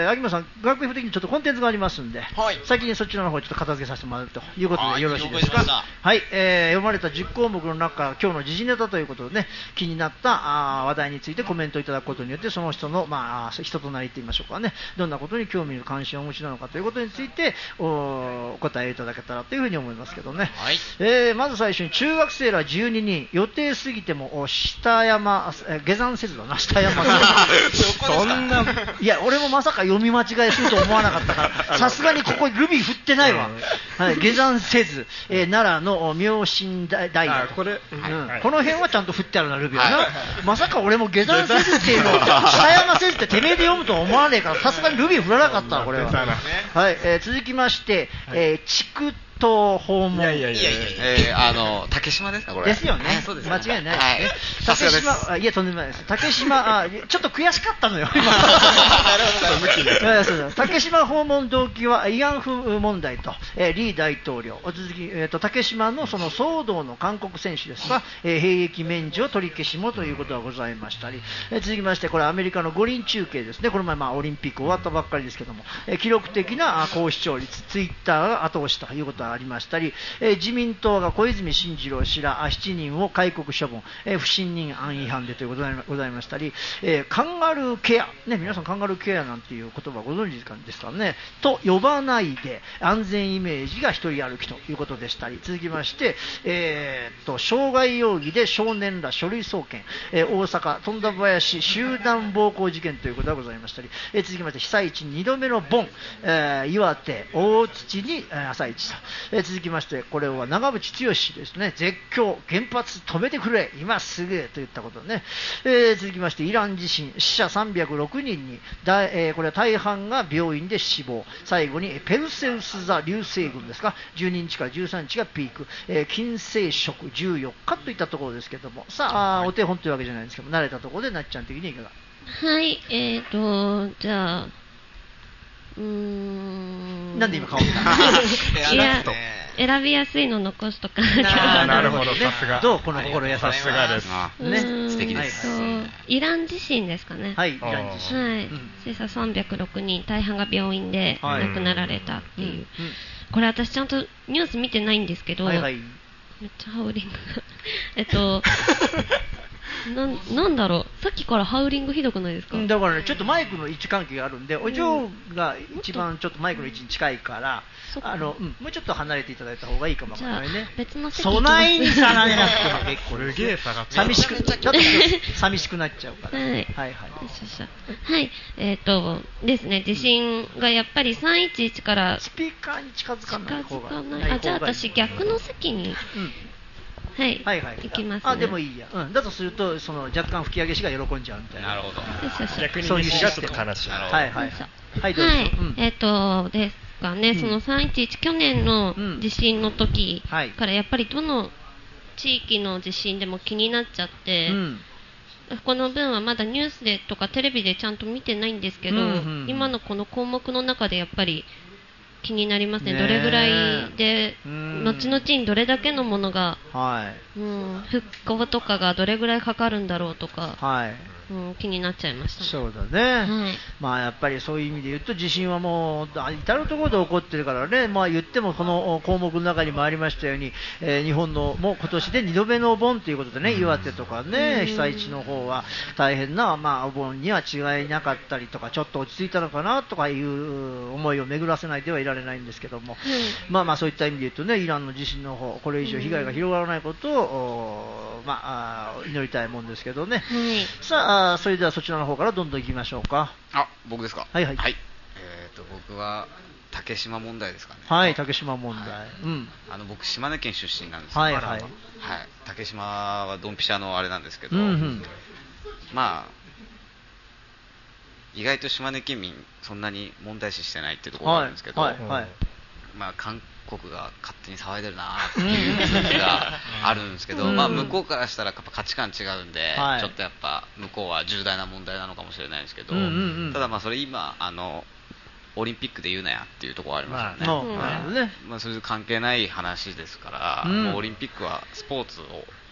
B: 秋山さん、学部的にちょっとコンテンツがありますんで、はい、先にそちらの方ちょっと片付けさせてもらうということでよろしいですか。はい、えー、読まれたじゅっこうもくの中から今日の時事ネタということでね、気になったあ話題についてコメントいただくことによって、その人の、まあ、人となりと言いましょうかね、どんなことに興味関心をお持ちなのかということについて お, お答えいただけたらというふうに思いますけどね。はい、えー、まず最初に中学生らじゅうににん、予定過ぎても下山、えー、下山せずだな、下山そんな、いや俺もまさか読み間違いすると思わなかったからさすがにここルビー振ってないわ、はい、下山せず、えー、奈良の妙心大学、これ、うんはい、この辺はちゃんと振ってあるな、ルビーはな、はい、まさか俺も下山せずっていうのを下山せずっててめえで読むとは思わねえから、さすがにルビー振らなかったわこれは。はい、えー、続きまして、えー、筑東訪問、いやいやいやいや、
D: えー、あの竹島ですかこれ。
B: ですよね。そうですね。間違いない。はい。竹島、いやとんでもないです。竹島、あ、ちょっと悔しかったのよ今。なるほど。向きで。そうそう。竹島訪問動機は慰安婦問題と、えー、李大統領。続き、えっ、ー、と竹島のその騒動の韓国選手ですが、えー、兵役免除取り消しもということがございましたり、えー、続きましてこれアメリカの五輪中継ですね。この前まあオリンピック終わったばっかりですけども、えー、記録的な高視聴率、ツイッターが後押しということはありましたり、えー、自民党が小泉進次郎氏らしちにんを戒告処分、えー、不信任案違反でということでございましたり、えー、カンガルーケア、ね、皆さんカンガルーケアなんていう言葉ご存知ですかね、と呼ばないで安全イメージが一人歩きということでしたり、続きまして、えー、っと傷害容疑で少年ら書類送検、えー、大阪富田林集団暴行事件ということがございましたり、えー、続きまして被災地にどめのボン、えー、岩手大槌に、えー、朝市と、えー、続きましてこれは長渕剛ですね、絶叫原発止めてくれ今すぐといったことね、えー、続きましてイラン地震死者さんびゃくろくにんにだ、えー、これは大半が病院で死亡、最後にペルセウス座流星群ですか、じゅうににちからじゅうさんにちがピーク、えー、金星食じゅうよっかといったところですけども、さあ、はい、お手本というわけじゃないですけど慣れたところでなっちゃん的にいかが。
C: はい、えーとじゃあうーん
B: なんで今顔見た
C: いや選びやすいの残すとか
E: な, なるほど、さすが
B: どうこの心優しさ、
E: さすがです
D: ね、素敵です、
C: はい、イラン地震ですかね。
B: はい、イラン地震、
C: はい、死者さんびゃくろくにん、大半が病院で亡くなられたっていう、はい、これ私ちゃんとニュース見てないんですけど、はいはい、めっちゃハウリングえっとな, なんだろう、さっきからハウリングひどくないですか。
B: だから、ね、ちょっとマイクの位置関係があるんで、お嬢が一番ちょっとマイクの位置に近いから、あのうん、もうちょっと離れていただいた方がいいかもわからないね。
C: 別の席
B: そないに離れなくても結構
E: すげえ下がって
B: 寂しくちょっと寂しくなっちゃうから。はい、はいはい
C: はい、えっ、ー、とですね、地震がやっぱりさんいちいちから
B: スピーカーに近づかない方が
C: ない。あ、じゃあ私逆の席に。うんはい、はいはい、行きます、ね、
B: あ、でもいいや、うん、だとするとその若干吹き上げ師が喜んじゃうみたいな。
D: なるほど。
E: 逆に西がちょっと悲しい。
B: はいはいはいどうぞ。はい、
C: うん、えっ、ー、とですがね、うん、そのさんいちいち去年の地震の時からやっぱりどの地域の地震でも気になっちゃって、うん、この分はまだニュースでとかテレビでちゃんと見てないんですけど、うんうんうん、今のこの項目の中でやっぱり気になりますね。どれぐらいで後々にどれだけのものが、はい、うん、復興とかがどれぐらいかかるんだろうとか、はい、うん、気になっちゃいました、ね、
B: そうだね、はい、まあやっぱりそういう意味で言うと地震はもう至るところで起こってるからね、まあ言ってもこの項目の中にもありましたように、えー、日本のもう今年でにどめのお盆ということでね、岩手とかね、被災地の方は大変な、まあ、お盆には違いなかったりとか、ちょっと落ち着いたのかなとかいう思いを巡らせないではいられないんですけども、うん、まあまあそういった意味で言うとね、イランの地震の方、これ以上被害が広がらないことを、まあ、祈りたいもんですけどね、うん、さあそれではそちらの方からどんどん行きましょうか。
D: あ、僕ですか。
B: はいはい、はい、
D: えー、と僕は竹島問題ですかね。
B: はい、竹島問題、はい、うん、
D: あの僕島根県出身なんですけど、
B: はいはい、
D: はい、竹島はドンピシャのあれなんですけど、うんうん、まあ意外と島根県民そんなに問題視してないっていうところがあるんですけど、はいはいはい、まあ韓国が勝手に騒いでるなっていう感じがあるんですけど、まあ向こうからしたらやっぱ価値観違うんで、はい、ちょっとやっぱ向こうは重大な問題なのかもしれないですけど、うんうんうん、ただまあそれ今あのオリンピックで言うなやっていうところがありますよね。まあ、まあそれ関係ない話ですから、うん、もうオリンピックはスポーツを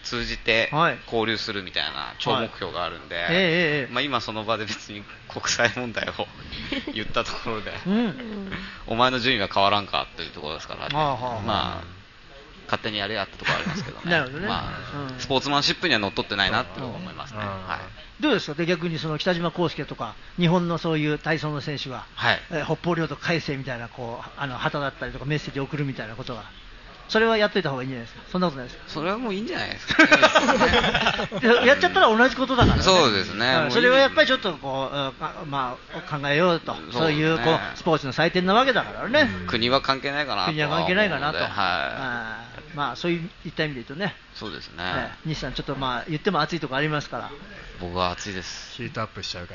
D: 通じて交流するみたいな超目標があるんで、はいえーまあ、今その場で別に国際問題を言ったところで、うん、お前の順位は変わらんかというところですからね、まあ、勝手にやれやったところありますけどね、なるほどね、まあうん、スポーツマンシップにはのっとってないなって思いますね、はい、
B: どうですかで逆にその北島康介とか日本のそういう体操の選手が、はいえー、北方領土改正みたいなこうあの旗だったりとかメッセージを送るみたいなことがそれはやっといた方がいいんじゃないですか。そんなことないですか。
D: それはもういいんじゃないですか、ね、
B: やっちゃったら同じことだからね。
D: そうですね。
B: それはやっぱりちょっとこう、まあ、考えようと、そう、ね、いうこうスポーツの祭典なわけだからね。
D: 国は関係ないかなと。
B: 国は関係ないかなと。はい。あまあそういった意味で言うとね。
D: そうですね。
B: ね西さんちょっとまあ言っても暑いところありますから。
D: 僕は暑いです。
E: ヒートアップしちゃうから。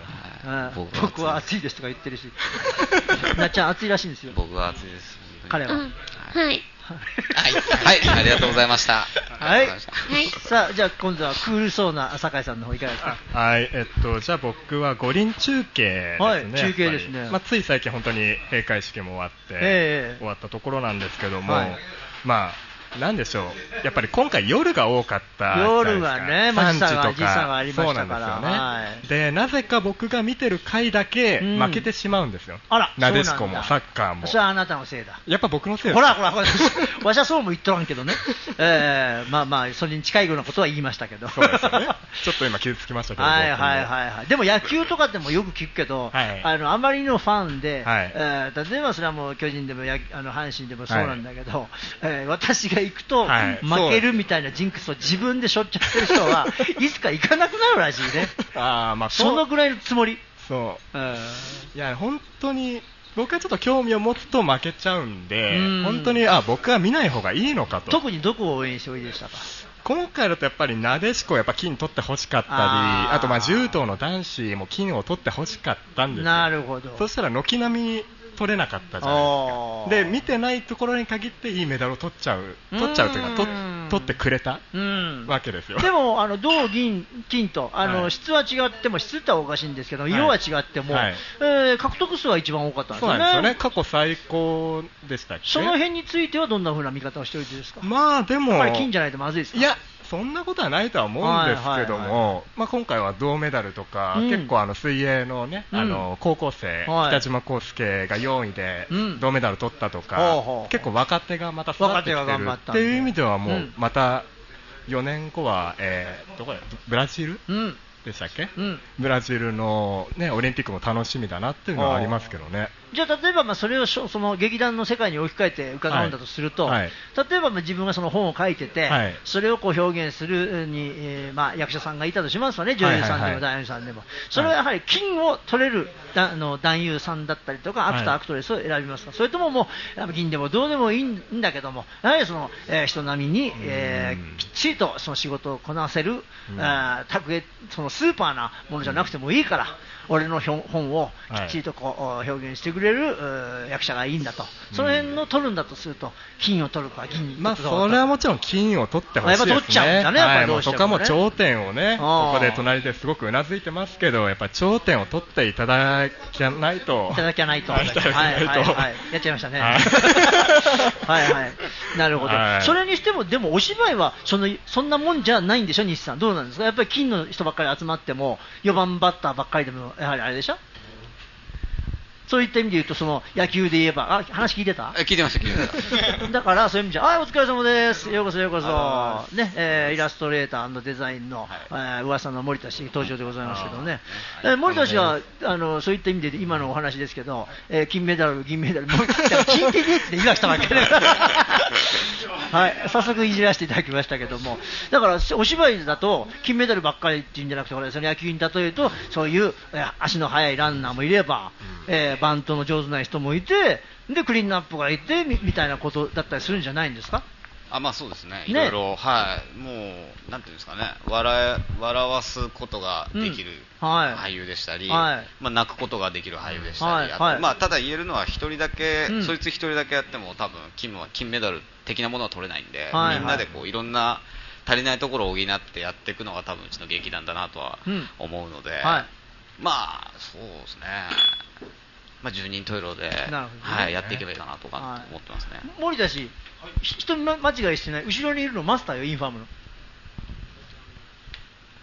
B: はい、僕, 僕は暑いですとか言ってるし。なっちゃん暑いらしいんですよ。
D: 僕は暑いです。
C: 彼は。はい。
D: はいはい、ありがとうございました。
B: はい。はい。さあ、じゃあ今度はクールそうな酒井さんの方いかがですか。
E: はい、えっとじゃあ僕は五輪中継ですね。
B: はい、中継ですね。
E: まあつい最近本当に閉会式も終わって、えー、終わったところなんですけども、はい、まあ。なんでしょうやっぱり今回夜が多かった
B: 夜がね、
E: まあ、時差が
B: 時差がありましたから
E: そうなんですよね、はい、でなぜか僕が見てる回だけ負けてしまうんですよ、うん、あらなでしこもサッカーも
B: それはあなたのせいだ
E: やっぱ僕のせいです
B: ほらほらほらわしはそうも言っとらんけどね、えー、まあまあそれに近いようなことは言いましたけど
E: そうですよねちょっと今傷つきましたけど
B: はいはいはいはい、でも野球とかでもよく聞くけど、はい、あのあまりのファンで、はいえー、例えばそれはもう巨人でもやあの阪神でもそうなんだけど、はいえー、私が行くと、はい負けるみたいなジンクスを自分でしょっちゃってる人はいつか行かなくなるらしいねあ、まあ、そのぐらいのつもり
E: そう、うん、いや本当に僕はちょっと興味を持つと負けちゃうんでうん本当にあ僕は見ない方がいいのかと
B: 特にどこを応援しておいででしたか
E: 今回だとやっぱりなでしこやっぱ金取ってほしかったり あ, あとまあ柔道の男子も金を取ってほしかったんですよ
B: なるほど
E: そしたら軒並み取れなかったじゃないですかで見てないところに限っていいメダルを取っちゃう取っちゃうというか取取ってくれたわけですよ
B: でもあの銅銀金とあの、はい、質は違っても質ってはおかしいんですけど色は違っても、はいえー、獲得数は一番多かったんですよねそうなんですよね
E: 過去最高でしたっけ
B: その辺についてはどんな風な見方をしておいてですか
E: まあでも
B: やっぱり金じゃないとまずいですか
E: いやそんなことはないとは思うんですけども、はいはいはいまあ、今回は銅メダルとか、うん、結構あの水泳の、ねうん、あの高校生、はい、北島康介がよんいで銅メダル取ったとか、うん、結構若手がまた育ってきてるっていう意味ではもうまたよねんごは、えー、どこだブラジル、うんでしたっけ、うん、ブラジルの、ね、オリンピックも楽しみだなっていうのはありますけどね
B: じゃあ例えばまあそれをその劇団の世界に置き換えて伺うんだとすると、はいはい、例えばまあ自分がその本を書いてて、はい、それをこう表現するに、えーまあ、役者さんがいたとしますよね女優さんでも男優さんでもそれはやはり金を取れるだあの男優さんだったりとかアクター、アクトレスを選びますかそれとももう銀でもどうでもいいんだけどもやはりその、えー、人並みに、えー、きっちりとその仕事をこなせるあ卓越そのスーパーなものじゃなくてもいいから俺の本をきっちりとこう、はい、表現してくれる役者がいいんだとその辺の取るんだとすると金を取るか銀に取るか、
E: まあ、それはもちろん金を取ってほしいですね
B: やっぱ取っちゃうんだね、やっぱりどうしてもね、
E: とかも頂点をねここで隣ですごくうなずいてますけどやっぱり頂点を取っていただきゃないと
B: いただきゃないとはいはいはいやっちゃいましたねはいはいはいなるほど、はい、それにしてもでもお芝居はそのそんなもんじゃないんでしょ西さんどうなんですかやっぱり金の人ばっかり集まってもよばんバッターばっかりでもやはりあれでしょそういった意味で言うとその野球で言えばあ話聞いてた
D: 聞いてました聞いてました
B: だからそういう意味じゃあお疲れ様ですようこそようこそ、ねえー、イラストレーター&デザインの、はいえー、噂の森田氏登場でございますけどね、えー、森田氏はあのそういった意味で今のお話ですけど、えー、金メダル銀メダル金ってねって言わしたわけねはい早速いじらせていただきましたけどもだからお芝居だと金メダルばっかりっていうんじゃなくてほらその野球に例えるとそういう、えー、足の速いランナーもいれば、うんえーバントの上手な人もいてでクリーンナップがいて み, みたいなことだったりするんじゃないんですか
D: あまあそうですねいろいろ、ね、はいもうなんていうんですかね 笑, 笑わすことができる俳優でしたり、うんはいまあ、泣くことができる俳優でしたり、はいはいまあ、ただ言えるのは一人だけ、うん、そいつ一人だけやっても多分 金, は金メダル的なものは取れないんで、はいはい、みんなでこういろんな足りないところを補ってやっていくのが多分うちの劇団だなとは思うので、うんはい、まあそうですねまあ、じゅうにんトイレで、ねはい、やっていけばいいかなとか思ってますね、はい、
B: 森田氏、人に間違いしてない後ろにいるのマスターよインファームの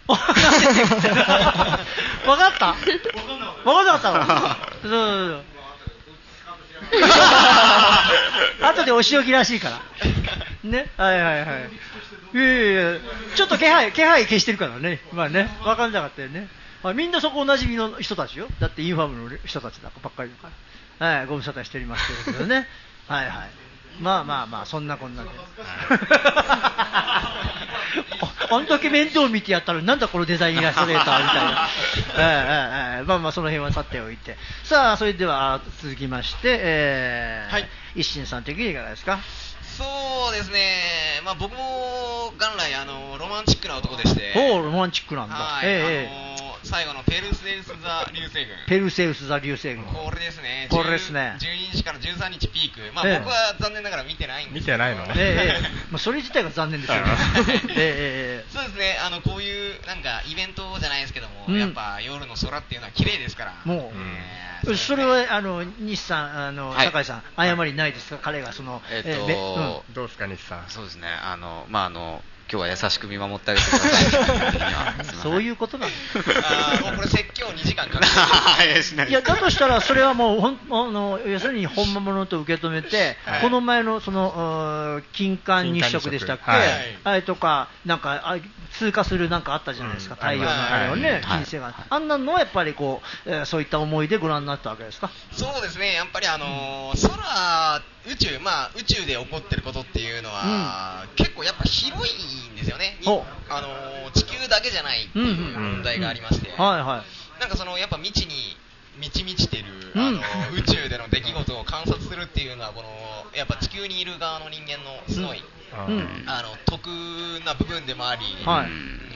B: 分かった分かんなかったのそうそう後でお仕置きらしいからね。はいはいはい。いやいやいや、ちょっと気配気配消してるからね。まあね、分かんなかったよね。まあ、みんなそこおなじみの人たちよ。だってインファムの人たちばっかりだから。はい、ご無沙汰しておりますけどね。はいはい。まあまあまあ、そんなこんなで。あんだけ面倒見てやったらなんだこのデザインイラストレーターみたいな。ええええ、まあまあその辺はさておいて。さあそれでは続きまして、えーはい、一心さん的にいかがですか。
F: そうですね、まあ、僕も元来あのロマンチックな男でして。
B: おお、ロマンチックなんだ。
F: はい、ええ、あのー最後のペルセウス座流星群。
B: ペルセウス座流星群。
F: これですね。
B: これですね。
F: じゅうににちからじゅうさんにちピーク。まあ、ええ、僕は残念ながら見てないんです
E: 見てないのね。
B: ええ、まあそれ自体が残念ですよね。
F: ええ、そうですね。あのこういうなんかイベントじゃないですけども、うん、やっぱ夜の空っていうのは綺麗ですから。
B: もう。えー、そ, それはあの西さん、あの、はい、酒井さん、謝りないですか、彼がその。
D: えー、っと、
E: えうん、どうですか西さん。
D: そうですね。あのまああの。今日は優しく見守ってあげてください。
B: そういうことなんです。
F: ああ、もうこれ説教にじかんかか
B: る。いや、だとしたらそれはもうほんあの要するに本物と受け止めて、はい、この前のその金環日食でしたっけ、はい、あれとかなんかあ通過するなんかあったじゃないですか、うん、太陽のあれをね、はい、金星が、はい、あんなのはやっぱりこう、えー、そういった思いでご覧になったわけですか。
F: そうですね。やっぱりあのー、空宇宙、まあ、宇宙で起こってることっていうのは、うん、結構やっぱ広いんですよね。あのー、地球だけじゃないっていう問題がありまして、なんかそのやっぱ未知に満ち満ちてる、うん、あのー、宇宙での出来事を観察するっていうのはこのやっぱ地球にいる側の人間のすごい、うん、あの得な部分でもあり、はい、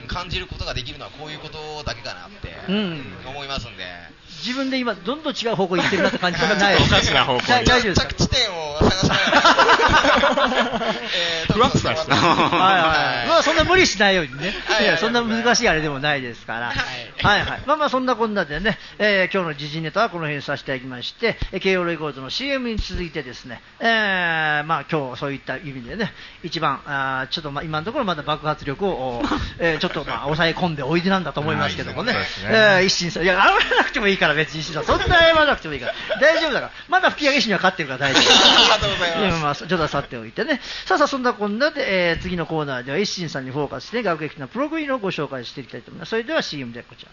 F: 感じることができるのはこういうことだけかなって思いますんで、
B: 自分で今どんどん違う方向に行ってるなって感じがないですか。
F: 大丈夫ですか。着地点を探しながらえー、ふわふわしたはい
B: はい、まあそんな無理しないようにね、はいはい、そんな難しいあれでもないですから、はいはいはい、まあまあそんなこんなでね、えー、今日の時事ネタはこの辺にさせていただきまして、慶応レコードの シーエム に続いてですね、えー、まあ今日そういった意味でね、一番あちょっとまあ今のところまだ爆発力を、えー、ちょっとまあ抑え込んでおいでなんだと思いますけどもね、はい、えー、一心さん、いや謝らなくてもいいから別に一心さん、そんな謝らなくてもいいから大丈夫だから、まだ吹き上げ師には勝ってるから大丈夫。
F: ありがとうございます。
B: まあちょっと去っておいてね。さあさあそんなこんなで、えー、次のコーナーでは一心さんにフォーカスして学歴のプログリーンをご紹介していきたいと思います。それでは シーエム でこちら。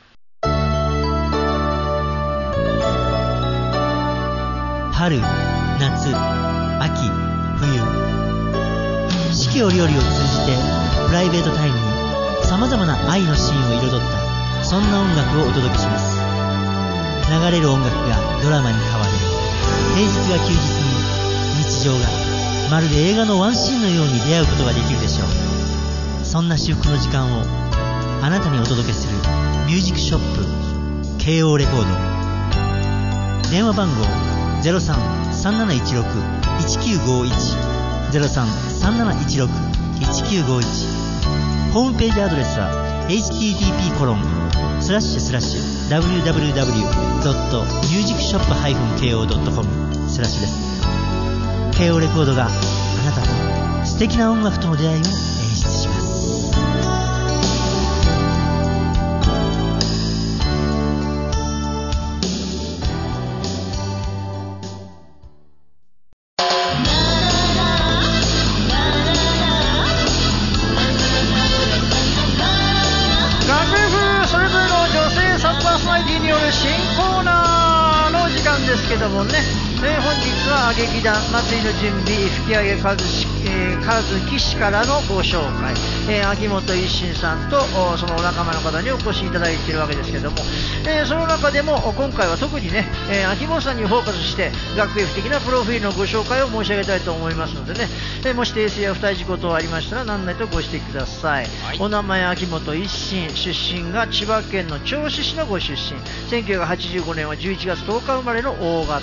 G: 春、夏、秋、冬、四季折々を通じてプライベートタイムにさまざまな愛のシーンを彩ったそんな音楽をお届けします。流れる音楽がドラマに変わり、平日が休日に日常がまるで映画のワンシーンのように出会うことができるでしょう。そんな至福の時間をあなたにお届けするミュージックショップ ケーオー レコード。電話番号 ゼロさん さんなないちろく いちきゅうごいち ゼロさん さんなないちろく いちきゅうごいち。ホームページアドレスは エイチティーティーピー コロンスラッシュスラッシュ ダブリューダブリューダブリュー ドット ミュージックショップ ケーオー ドット コム スラッシュです。 ケーオー レコードがあなたと素敵な音楽との出会いを演出します。
B: けどもね、えー、本日は劇団祭りの準備吹き上げ和樹、えー、和樹氏からのご紹介、えー、秋元一心さんとそのお仲間の方にお越しいただいているわけですけども、えー、その中でも今回は特にね、えー、秋元さんにフォーカスして学歴的なプロフィールのご紹介を申し上げたいと思いますのでね、えー、もし訂正や不対事項等ありましたら何なりとご指摘ください、はい、お名前秋元一心、出身が千葉県の銚子市のご出身、せんきゅうひゃくはちじゅうごねんはじゅういちがつとおか生まれの大型、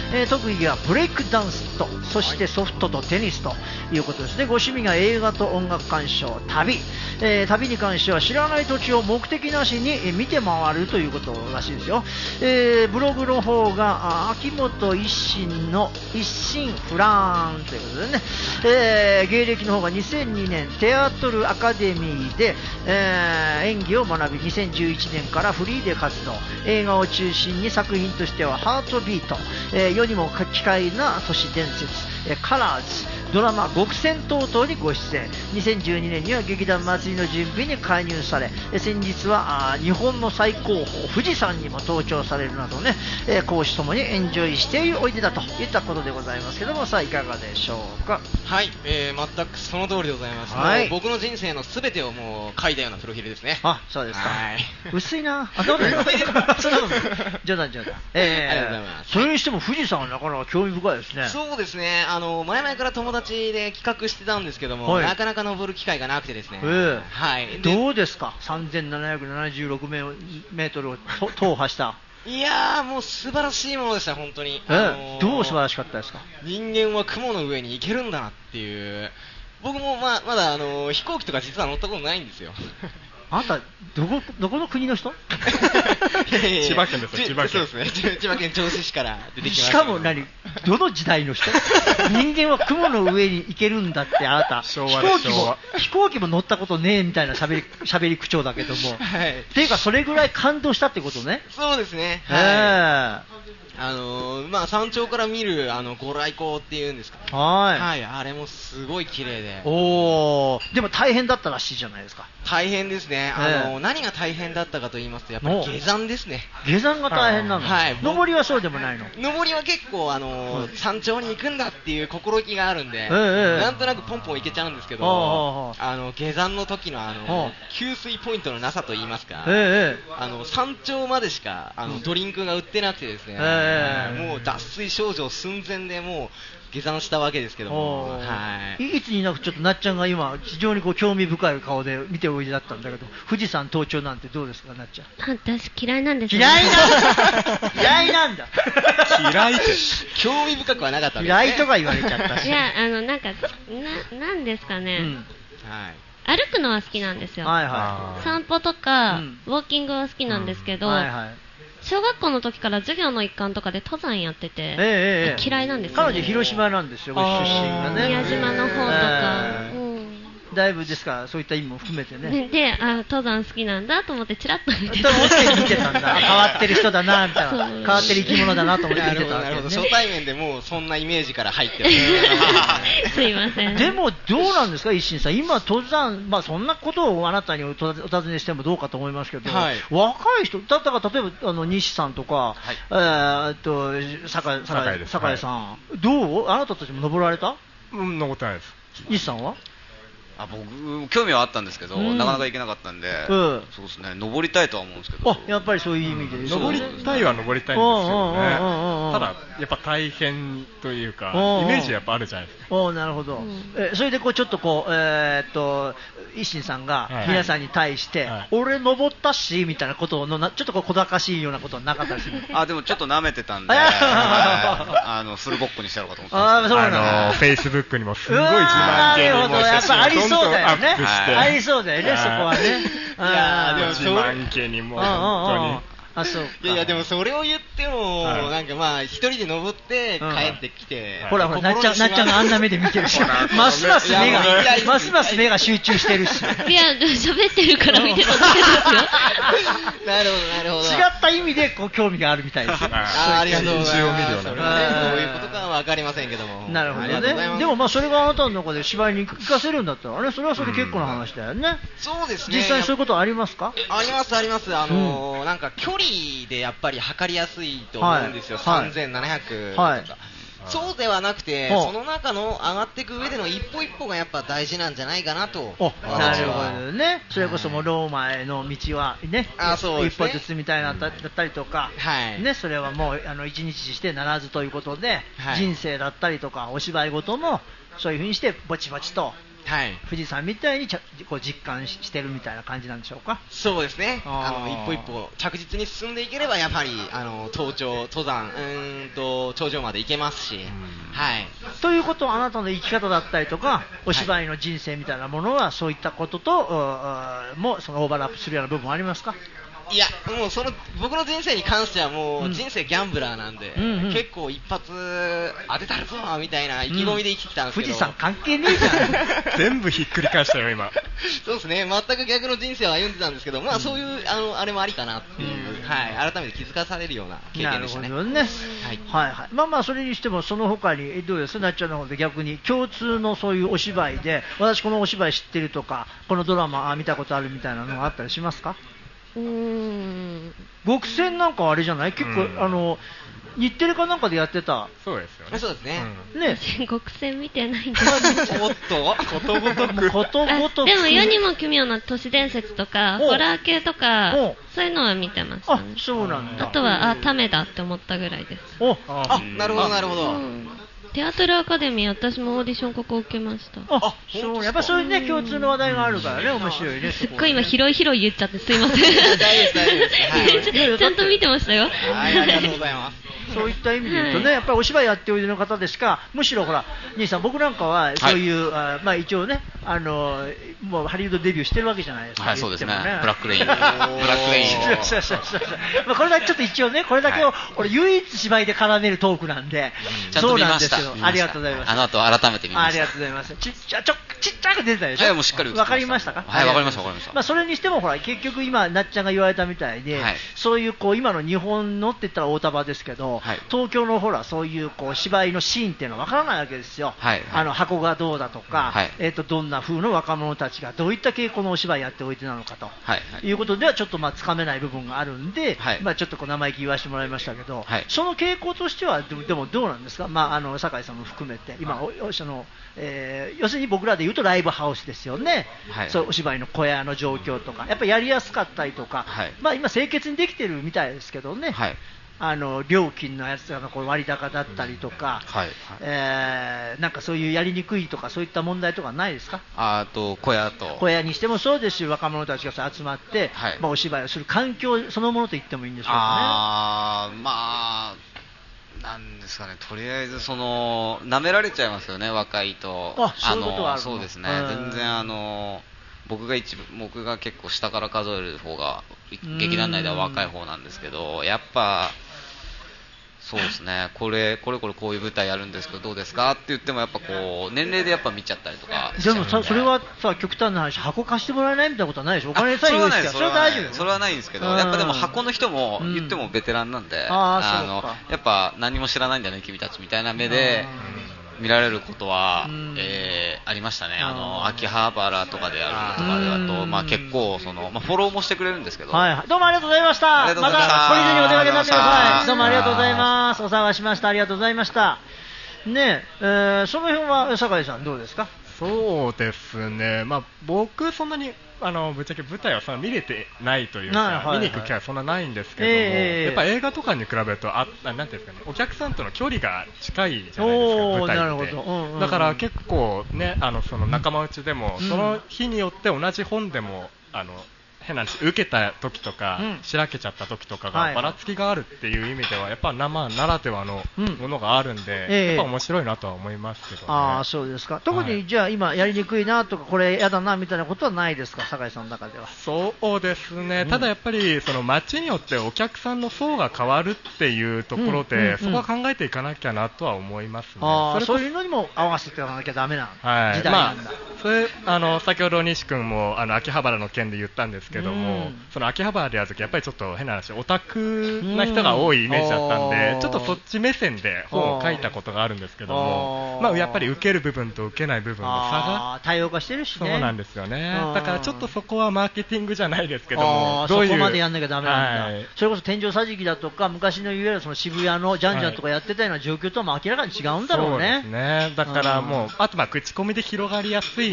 B: えー、特技はブレイクダンスと、そしてソフトとテニスということですね。ご趣味が映画と音楽鑑賞、旅、えー、旅に関しては知らない土地を目的なしに見て回るということらしいですよ。えー、ブログの方が秋元一心の一心フランということでね、えー、芸歴の方がにせんにねんテアトルアカデミーで、えー、演技を学び、にせんじゅういちねんからフリーで活動、映画を中心に作品としてはハートビート、えー、世にも奇怪な都市伝説、えー、カラーズ、ドラマ極戦等々にご出演、にせんじゅうにねんには劇団祭りの準備に介入され、えー、先日はあ日本の最高峰富士山にも登頂されるなどね、えー、講師ともにエンジョイしているおいでだといったことでございますけども、さあいかがでしょうか。
F: はい、えー、全くその通りでございます、はい、僕の人生のすべてをもう書いたようなプロフィールですね。
B: あ、そうですか。はい、薄いなあ、そうだよ冗談冗談、えー、ありがとうございます。それにしても富士山はなかなか興味深いですね。
F: そうですね、あの前々から友達で企画してたんですけども、はい、なかなか登る機会がなくてですね、えーはい、
B: どうですか、さんぜんななひゃくななじゅうろくメートルを踏破した
F: いやーもう素晴らしいものでした本当に、
B: えーあのー、どう素晴らしかったですか。
F: 人間は雲の上に行けるんだなっていう、僕も ま, まだ、あのー、飛行機とか実は乗ったことないんですよ。
B: あんたどこ、どこの国の人？
E: いやいやいや千葉県ですよ、千葉県。
F: そうですね、千葉県銚子市から出てきました。
B: しかも何、どの時代の人？人間は雲の上に行けるんだってあなた。
E: 昭和です、
B: 飛行機も飛行機も乗ったことねえみたいなしゃべり、しゃべり口調だけども。はい。っていうかそれぐらい感動したってことね。
F: そうですね。
B: はい。
F: あのー、まあ山頂から見るあのご来光っていうんですか。
B: はい。
F: はい、あれもすごい綺麗で。
B: おー、でも大変だったらしいじゃないですか。
F: 大変ですね。あのー、何が大変だったかと言いますとやっぱり下山ですね。
B: 下山が大変なの。はい。登りはそうでもないの。
F: 登りは結構あのーはい、山頂に行くんだっていう心意気があるんで、えー、なんとなくポンポン行けちゃうんですけど、あの下山の時のあの給水ポイントのなさと言いますか、えー、あの山頂までしかあのドリンクが売ってなくてですね。えーもう脱水症状寸前でもう下山したわけですけども、はい、
B: いつになくちょっとなっちゃんが今非常にこう興味深い顔で見ておいでだったんだけど、富士山登頂なんてどうですか、なっちゃん。
C: 私嫌いなんですよ、
B: ね、嫌いなんだ嫌いなんだ
F: 嫌いって興味深くはなかったんですね。
B: 嫌いとか言われちゃったし。
C: いや、あのなんかな、なんですかね、うん、はい、歩くのは好きなんですよ、はいはい、散歩とか、うん、ウォーキングは好きなんですけど、うん、はいはい、小学校の時から授業の一環とかで登山やってて、えーえー、嫌いなんですよ、ね、
B: 彼女広島なんですよ、ご出身がね、
C: 宮島の方とか、えーうん、
B: だいぶですからそういった意味も含めてね。
C: で、あ、登山好きなんだと思ってチラッと見てた。
B: と思って見てたんだ。変わってる人だなみたいな、変わってる生き物だなと思って見てたわけ、ね、
F: なるほど、初対面でもうそんなイメージから入ってる。
C: すいません。
B: でもどうなんですか、一心さん、今登山、まあそんなことをあなたにお尋ねしてもどうかと思いますけど、はい、若い人だったら例えばあの西さんとか、はい、えー、っと酒井、酒井、酒井さん、はい、どう？あなたたちも登られた？
E: うん、登ってないです。
B: 西さんは？
D: あ、僕興味はあったんですけど、うん、なかなか行けなかったんで、うん、そうですね、登りたいとは思うんですけど。
B: あ、やっぱりそういう意味で、
E: 登りたいは登りたいんですよね。ただやっぱ大変というかイメージやっぱあるじゃないですか。
B: お、なるほど、うん、えそれでこうちょっとこう、えー、っと一心さんが皆さんに対して、はいはい、俺登ったしみたいなことのちょっとこう小賢しいようなことはなかったりする。
D: あ、でもちょっと舐めてたんであのフルボッコにしてやろうかと思ってたんですけど、
E: あのフェイスブックにもすごい自慢げにも写真をどんどんアップして、
B: ありそうだよね、そこはね。
E: いやでも自慢げにも本当に。
B: あ、そう
F: いやいや、でもそれを言っても、はい、なんかまあ一人で登って帰ってきて、
B: うん、ほらほら、なっちゃんなっちゃんがあんな目で見てるし、ますます目がますます目が集中してるし。い
C: や、喋ってるから見てただけですよ。
F: なるほどなるほど。
B: 違った意味でこう興味があるみたいです。
F: あ、ありがとうございます。どういうことかは分かりませんけども。
B: なるほどね。でもまあそれがあなたの中で芝居に活かせるんだったらね、それはそれ結構な話だよね。
F: そうですね。
B: 実際そういうことありますか？
F: ありますあります。あのなんか距離でやっぱり測りやすいと思うんですよ、はい、さんぜんななひゃくとか、はい、そうではなくて、その中の上がっていく上での一歩一歩がやっぱ大事なんじゃないかなと。
B: なるほどね。それこそもローマへの道はね、あ、そうですね、一歩ずつみたいなだったりとか、はい、ね、それはもうあの一日してならずということで、はい、人生だったりとかお芝居ごともそういう風にしてぼちぼちと。はい、富士山みたいにちゃこう実感してるみたいな感じなんでしょうか。
F: そうですね。あの一歩一歩着実に進んでいければやっぱりあの登頂登山うーんと頂上まで行けますし、はい、
B: ということはあなたの生き方だったりとかお芝居の人生みたいなものは、はい、そういったことともそのオーバーラップするような部分はありますか？
F: いや、もうその僕の人生に関してはもう人生ギャンブラーなんで、うんうん、結構一発当てたるぞみたいな意気込みで生きてきたんですけど、
B: うん、富士山関係ねえじゃん
E: 全部ひっくり返したよ今
F: そうですね、全く逆の人生を歩んでたんですけど、まあそういうあのあれもありかなっていう、うん、はい、改めて気づかされるような経験でしたね。
B: なるほどね、はいはいはい、まあまあそれにしてもその他にどうですなっちゃんの方で逆に共通のそういうお芝居で、私このお芝居知ってるとかこのドラマ見たことあるみたいなのがあったりしますか？うーん、極戦なんかあれじゃない、結構、うん、あの日テレかなんかでやってた。
E: そうですよね。
F: そうですね。
B: うん、ね。
C: 極戦見てないんです
F: おっとことごとく
B: ことごとく。
C: でも世にも奇妙な都市伝説とかホラー系とかそういうのは見てましたね。
B: あ、そうなんだ。
C: あとはあ、ためだって思ったぐらいです。
F: お、あ、なるほどなるほど。うん、
C: テアトルアカデミー、私もオーディションここ受けました。
B: あ、そう、やっぱそういうね共通の話題があるからね、面白いね。
C: すっごい今広い広い言っちゃってすいません。大丈夫大丈夫です。ちゃんと見てましたよ。
F: はい、ありがとうございます。
B: そういった意味で言うとね、はい、やっぱりお芝居やっておいでの方でしか、むしろほら兄さん、僕なんかはそういう、はい、あまあ一応ね、あのもうハリウッドデビューしてるわけじゃないですか。
D: はい、そうですね。ブラックレイン、ブラックレイン。
B: そうそうそうそう。まあこれだけちょっと一応ね、これだけを、はい、俺唯一芝居で絡めるトークなんで、
D: うん、ちゃんと見ました。
B: そうなんですよ。ありがとうございます。
D: あの後改めて見ました。
B: ありがとうございます。ちっちゃちょちっちゃく出てたでしょ。
D: はい、もうしっかり映ってました。
B: わかりましたか？
D: はい、わかりましたわかりました。
B: まあそれにしてもほら結局今なっちゃんが言われたみたいで、はい、そういうこう今の日本のって言ったら大束ですけど、はい、東京のほらそういうこう芝居のシーンっていうのはわからないわけですよ。はいはい、あの箱がどうだとか、はい、えっとどんな風の若者たちがどういった傾向のお芝居やっておいてなのかと、はいはい、いうことではちょっとまあつかめない部分があるんで、はい、まあちょっとこう生意気言わせてもらいましたけど、はい、その傾向としてはでも、でもどうなんですか？まああの酒井さんも含めて今、はい、おそのえー、要するに僕らで言うとライブハウスですよね、はい、そうお芝居の小屋の状況とかやっぱりやりやすかったりとか、はい、まあ、今清潔にできてるみたいですけどね、はい、あの料金のやつがこう割高だったりとか、うん、はいはい、えー、なんかそういうやりにくいとかそういった問題とかないですか？
D: あと小屋と
B: 小屋にしてもそうですし若者たちが集まって、はい、まあ、お芝居をする環境そのものと言ってもいいんでしょうかね。
D: あー、まあなんですかね、とりあえずその舐められちゃいますよね、若いと。
B: あ、そういうことはあるの？
D: そうですね、全然あの僕が一僕が結構下から数える方が劇団内では若い方なんですけど、やっぱそうですね、これこれこれこういう舞台やるんですけどどうですかって言ってもやっぱこう年齢でやっぱ見ちゃったりとか。
B: でもさ、それはさ極端な話、箱貸してもらえないみたいなことはないでしょ？お金さえ用意してそれは大丈夫。
D: それはないんですけど、やっぱでも箱の人も言ってもベテランなんで、うん、ああのやっぱ何も知らないんだね君たちみたいな目で見られることは、えー、ありましたね。あの秋葉原とかでやるとかでだと、まあ、結構その、まあ、フォローもしてくれるんですけど、
B: はいはい、どうもありがとうございました。また懲りずにお電話で待ってください。どうもありがとうございます。お騒がせしました。ありがとうございましたね。えー、その辺は酒井さんどうですか？
E: そうですね、まあ、僕そんなにあのぶっちゃけ舞台はそんな見れてないというか、はいはい、見に行く機会はそんなないんですけども、えー、やっぱ映画とかに比べるとあなんていうんですかね、お客さんとの距離が近いじゃないですか、舞台って。うんうん、だから結構ね、あのその仲間内でも、うん、その日によって同じ本でもあの変な話受けた時とか、うん、しらけちゃった時とかがばらつきがあるっていう意味ではやっぱ生ならではのものがあるんで、うん、やっぱ面白いなとは思いますけどね。
B: ああ、そうですか。特にじゃあ今やりにくいなとかこれやだなみたいなことはないですか、酒井さんの中では？
E: そうですね、うん、ただやっぱりその街によってお客さんの層が変わるっていうところで、うんうんうん、そこは考えていかなきゃなとは思いますね。
B: あ、それそういうのにも合わせていかなきゃダメな時代なんだ。まあ、それ
E: あの先ほど西君もあの秋葉原の件で言ったんですけども、うん、その秋葉原でやるときやっぱりちょっと変な話オタクな人が多いイメージだったんで、ちょっとそっち目線で本を書いたことがあるんですけども、まあ、やっぱり受ける部分と受けない部分の差が
B: 多様化してるしね。
E: そうなんですよね。だからちょっとそこはマーケティングじゃないですけども、どういう
B: そこまでやんなきゃダメなんだ、はい、それこそ天井桟敷だとか昔のいわゆるその渋谷のジャンジャンとかやってたような状況とは明らかに違うんだろうね。
E: そうですね。だからもうあとまあ口コミで広がりやすい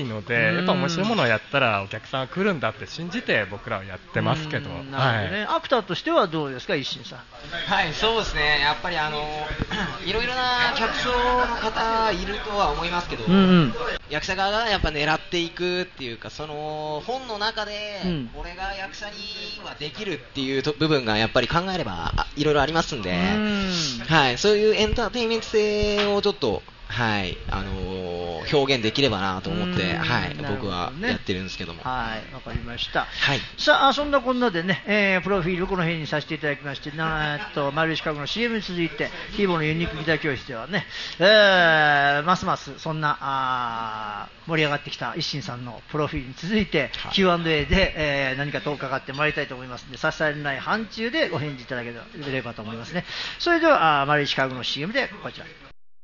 E: いので、やっぱ面白いものをやったらお客さんが来るんだって信じて僕らはやってますけど。なるほどね。
B: はい、アクターとしてはどうですか、一心さん。
F: はい、そうですね。やっぱりあのいろいろな客層の方いるとは思いますけど、うんうん、役者側がやっぱ狙っていくっていうか、その本の中でこれが役者にはできるっていう部分がやっぱり考えればいろいろありますんで、うんはい、そういうエンターテインメント性をちょっとはい、あのー、表現できればなと思って、はい、ね、僕はやってるんですけども。
B: はい、わかりました。
F: はい。
B: さあ、そんなこんなでね、えー、プロフィールこの辺にさせていただきまして、なーっと、丸石家具の シーエム に続いて、ヒーボーのユニークギター教室ではね、えー、ますますそんな、あ盛り上がってきた一心さんのプロフィールに続いて、はい、キューアンドエー で、えー、何かと伺ってまいりたいと思いますので、差し支えない範疇でご返事いただければと思いますね。それでは、丸石家具の シーエム でこちら。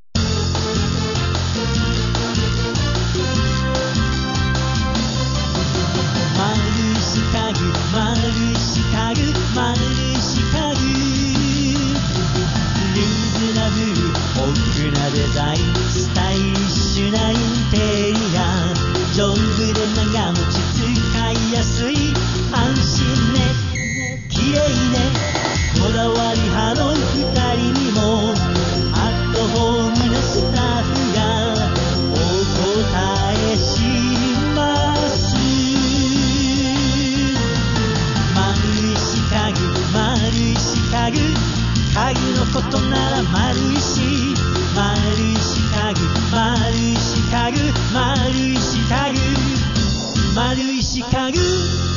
G: 丸石家具、丸石家具、丸石家具、リーズナブル、豊富なデザイン、スタイリッシュなインテリア、丈夫で長持ち、使いやすい、安心ね、綺麗ね、こだわり派の二人にもアットホームなスタッフがお答えします。家具、丸石家具、家具のことなら丸石、丸石家具、丸石家具、丸石家具、丸石家具。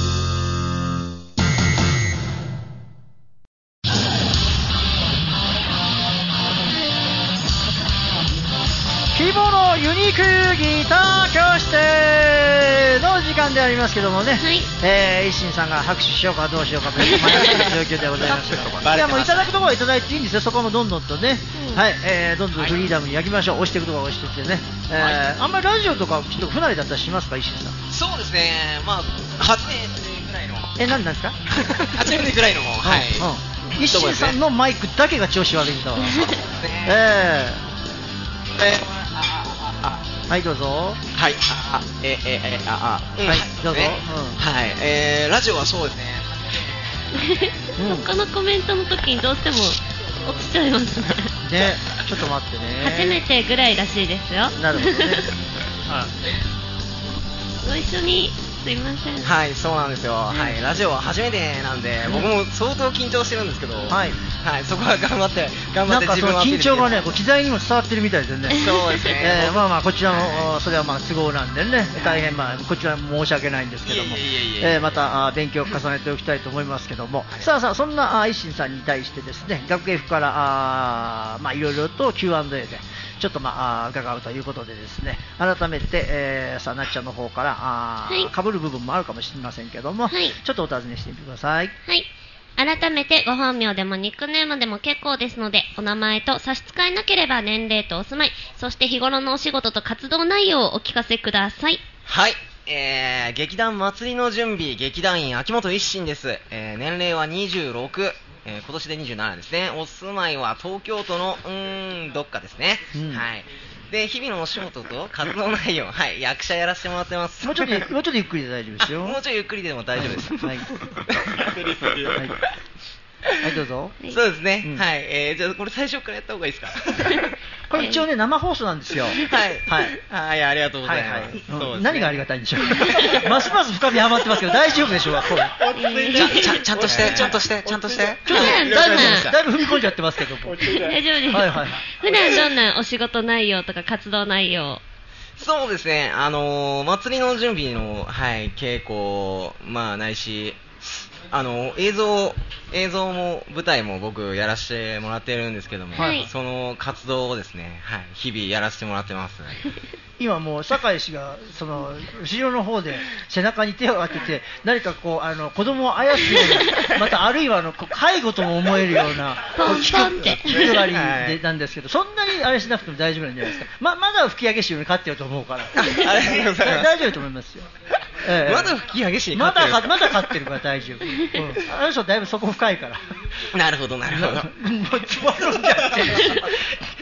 B: 希望のユニークギター教室の時間でありますけどもね、はい、えー、一心さんが拍手しようかどうしようかという迷っている状況でございますがいやもういただくところはいただいていいんですよ。そこもどんどんとね、うん、はい、えー、どんどんフリーダムに焼きましょう、はい、押していくところは押していってね、えーはい、あんまりラジオとかちょっと不慣れだったりしますか、一心さん。
F: そうですね、まあ初めてぐらいの
B: え、何なんですか
F: 初めてぐらいのも、はい、
B: うん、一心さんのマイクだけが調子悪いんだわえー、えーはい、どうぞ。
F: はい、あ、え、え、え、あ、あ、
B: はい、どうぞ。
F: はい、えー、ラジオはそうですね。
C: 他のコメントの時にどうしても落ちちゃいますね。
B: ね、ちょっと待ってね。
C: 初めてぐらいらしいですよ。
B: なるほどね。
C: ご一緒に。すいません。
F: はい、そうなんですよ。はい、ラジオは初めてなんで、僕も相当緊張してるんですけど、はい、はい、そこは頑張って頑張って自分をアピールして。
B: 緊張がね、こう機材にも伝わってるみたいですね。
F: そうですね。
B: えー、まあまあこちらもそれはまあ都合なんでね、大変まあこちら申し訳ないんですけども、えー、またあ勉強を重ねておきたいと思いますけども、はい、さあさあそんな一心さんに対してですね、学 F からあまあいろいろと キューアンドエー で。ちょっとまあ伺うということでですね、改めて、えー、さあなっちゃんの方からあ、はい、被る部分もあるかもしれませんけども、はい、ちょっとお尋ねしてみてください。
C: はい。改めてご本名でもニックネームでも結構ですので、お名前と差し支えなければ年齢とお住まい、そして日頃のお仕事と活動内容をお聞かせください。
F: はい。えー、劇団祭りの準備劇団員秋元一心です。えー、年齢はにじゅうろく。えー、今年でにじゅうななですね。お住まいは東京都のうーんどっかですね、うん、はい。で日々のお仕事と活動内容、はい、役者やらせてもらってます。
B: もうちょっともうちょっとゆっくりで大丈夫ですよ。
F: もうちょっとゆっくりでも大丈夫です。はい、はい
B: はい、どうぞ。
F: そうですね、うん、はい、えー、じゃあこれ最初からやった方がいいですか。
B: これ一応ね生放送なんですよ。はい
F: はいはい、ありがとうございます。はいはい、
B: そうですね、何がありがたいんでしょう。ますます深みはまってますけど大丈夫でしょうか。これ
F: ちゃちゃちゃんとしてちゃんとしてちゃんとして。
C: 普段どんな
B: だいぶ踏み込んじゃってますけども。
C: 大丈夫です。はいはい。普段どんなお仕事内容とか活動内容。
F: そうですね、あのー、祭りの準備の、はい、稽古、まあないし、あの映像映像も舞台も僕やらせてもらってるんですけども、はい、その活動をですね、はい、日々やらせてもらってます。
B: 今もう酒井氏がその後ろの方で背中に手を当てて何かこうあの子供をあやすようなまたあるいはあの介護とも思えるような
C: 人
B: がりでなんですけど、そんなにあれしなくても大丈夫なんじゃないですか。ままだ吹き上げ師に勝ってると思うからありがとうございます。大丈夫と思いますよ。
F: ええ、まだ吹き上げ師に
B: 勝ってるまだまだ勝ってるから大丈夫、うん、あの人だいぶそこ深いから。
F: なるほどなるほど。もうつまるんじゃって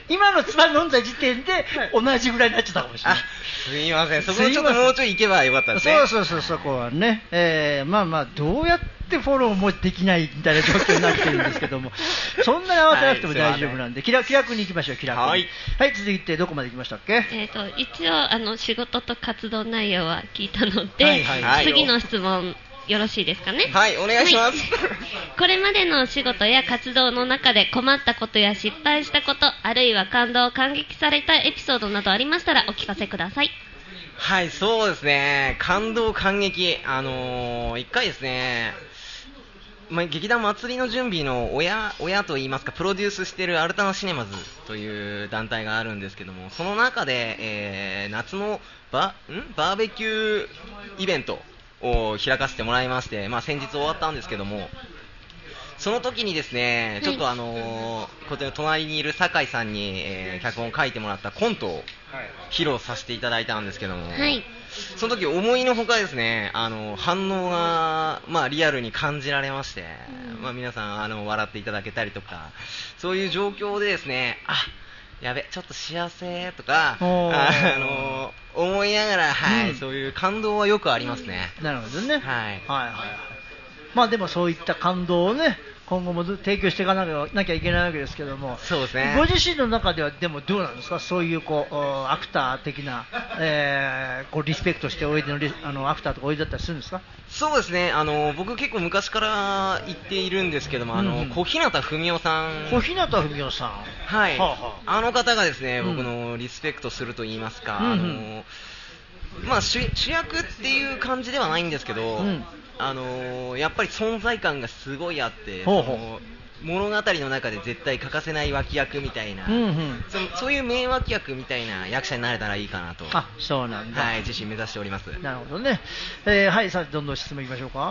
B: 今の唾飲んだ時点で同じぐらいになっちゃったかもしれない。
D: すみません、そこちょっともうちょい行けばよかったですね。
B: そうそうそう、そこはね、えー、まあまあどうやってフォローもできないみたいな状況になってるんですけどもそんなに慌てなくても大丈夫なんで、はい、気楽、気楽に行きましょう。気楽に。はい、はい、続いてどこまで行きましたっけ？
C: えーと一応あの仕事と活動内容は聞いたので、はいはいはい、次の質問よろしいですかね。
D: はい、お願いします、はい、
C: これまでのお仕事や活動の中で困ったことや失敗したこと、あるいは感動感激されたエピソードなどありましたらお聞かせください。
D: はい、そうですね、感動感激、あのー、いっかいですね、まあ、劇団祭りの準備の親、親といいますかプロデュースしているアルタナシネマズという団体があるんですけども、その中で、えー、夏のバ、んバーベキューイベントを開かせてもらいまして、まあ、先日終わったんですけども、その時にですね、ちょっとあのー、こちら隣にいる酒井さんに、えー、脚本を書いてもらったコントを披露させていただいたんですけども、はい、その時思いのほかですね、あの反応が、まあ、リアルに感じられまして、うん、まあ、皆さんあの笑っていただけたりとか、そういう状況でですね、あ、やべ、ちょっと幸せとか、あの思いながら、はい、うん、そういう感動はよくありますね。
B: なるほどね。はい、
D: はい
B: はいはい。まあでもそういった感動をね、今後も提供していかなきゃいけないわけですけども、
D: そうですね、
B: ご自身の中ではでもどうなんですか、そういうこうアクター的な、えー、こうリスペクトしておいでのあのアクターとかおいでだったりするんですか？
D: そうですね、あの僕結構昔から言っているんですけども、あの、うん、小日向文雄さん、
B: 小日向文雄さん、
D: はい、はあはあ、あの方がですね、僕のリスペクトすると言いますか、うん、あのまあ、主, 主役っていう感じではないんですけど、うん、あのー、やっぱり存在感がすごいあって、ほうほう、物語の中で絶対欠かせない脇役みたいな、うんうん、そ, そういう名脇役みたいな役者になれたらいいかなと、
B: あ、そうなんだ、
D: はい、自身目指しております。
B: なるほどね、えー、はい、さあどんどん質問いきましょうか。
C: はい、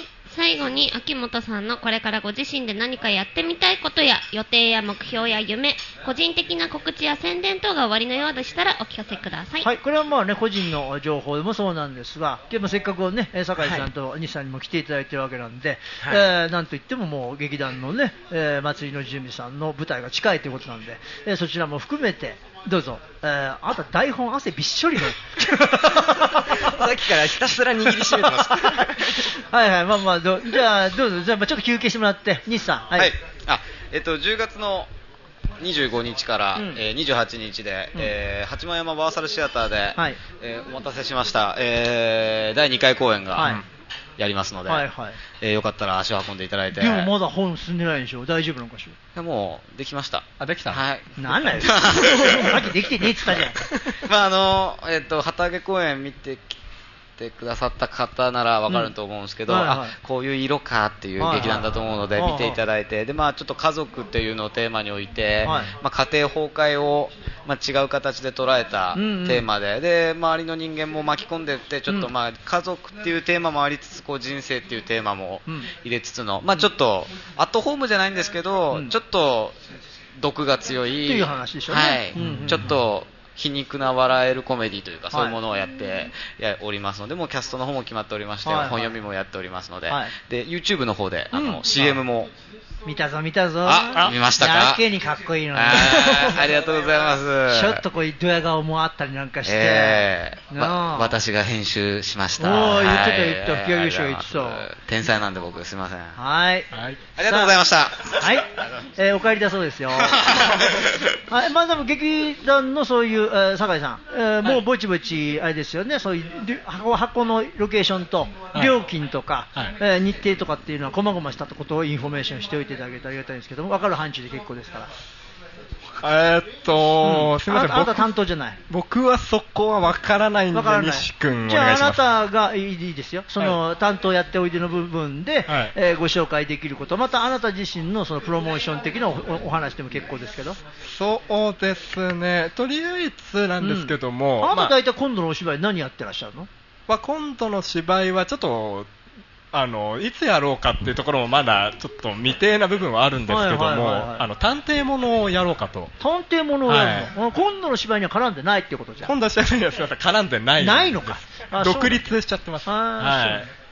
C: 最後に秋元さんのこれからご自身で何かやってみたいことや予定や目標や夢、個人的な告知や宣伝等が終わりのようでしたらお聞かせください。
B: はい、これはまあね、個人の情報でもそうなんですが、でもせっかくね、酒井さんと西さんにも来ていただいているわけなんで、はい、えー、なんといってももう劇団のね、えー、祭りの準備さんの舞台が近いということなんで、えー、そちらも含めてどうぞ、えー、あなた台本汗びっしょりの
D: さっきからひたすら握りしめてました
B: はいはい、まあまあ、どじゃあどうぞ、じゃあちょっと休憩してもらって西さん、
D: はい、はい、あ、えっとじゅうがつのにじゅうごにちから、うん、えー、にじゅうはちにちで、うん、えー、八幡山バーサルシアターで、はい、えー、お待たせしました、えー、だいにかい公演が、はい、やりますので、はいはい、えー、よかったら足を運んでいただいて。
B: でもまだ本進んでないでしょ、大丈夫なのかしら。
D: もうできました。
E: あ、できた。
D: はい。
B: なんだよさっきできてねえって言ったじゃん。
D: まああのえっ、ー、と旗揚げ公演見ててくださった方ならわかると思うんですけど、うん、はいはい、あ、こういう色かっていう劇団だと思うので見ていただいて、はいはい、でまあちょっと家族っていうのをテーマに置いて、はい、まあ、家庭崩壊を、まあ、違う形で捉えたテーマで、うんうん、で周りの人間も巻き込んでいってちょっと、まあ、家族っていうテーマもありつつ、こう人生っていうテーマも入れつつの、まあ、ちょっとアットホームじゃないんですけど、うん、ちょっと毒が強い
B: っていう話でしょうね、
D: はい、うんうん、ちょっと皮肉な笑えるコメディというか、そういうものをやっておりますので、もうキャストの方も決まっておりまして、はいはい、本読みもやっておりますので、はい、で YouTube の方であの、うん、シーエム も
B: 見たぞ見たぞ、
D: あ、見ましたか。
B: やけにかっこいいのに
D: あ, ありがとうございます。
B: ちょっとこういうドヤ顔もあったりなんかして、
D: えー、わ私が編集しました。
B: おー、言ってた言ってた、ピアゲショ言ってた。
D: 天才なんで僕、すいません。
B: はい、
D: はい、ありがとうございました。
B: はい、えー、お帰りだそうですよはい、まあでも劇団のそういう、えー、酒井さん、えー、もうぼちぼちあれですよね、そういう箱、箱のロケーションと料金とか、はい、えー、日程とかっていうのは細々したことをインフォメーションしておいていただけたらありがたいんですけども、分かる範疇で結構ですから。
E: えー、っと、うん、すみません、
B: あなた担当じゃない。
E: 僕はそこは分からないんで、西君お願いします。じゃああな
B: たがいいですよ、その、はい、担当やっておいでの部分で、はい、えー、ご紹介できること、またあなた自身のそのプロモーション的な お, お話でも結構ですけど。
E: そうですね、とりあえずなんですけども、うん、
B: あなた大体今度のお芝居何やってらっしゃるの？
E: まあ、今度の芝居はちょっとあのいつやろうかっていうところもまだちょっと未定な部分はあるんですけども、はいはいはいはい、あの探偵ものをやろうかと。
B: 探偵ものをやるの、はい、今度の芝居には絡んでないってことじゃん。
E: 今度の芝居には絡んでない
B: ないのか。
E: 独立しちゃってます。
B: はい、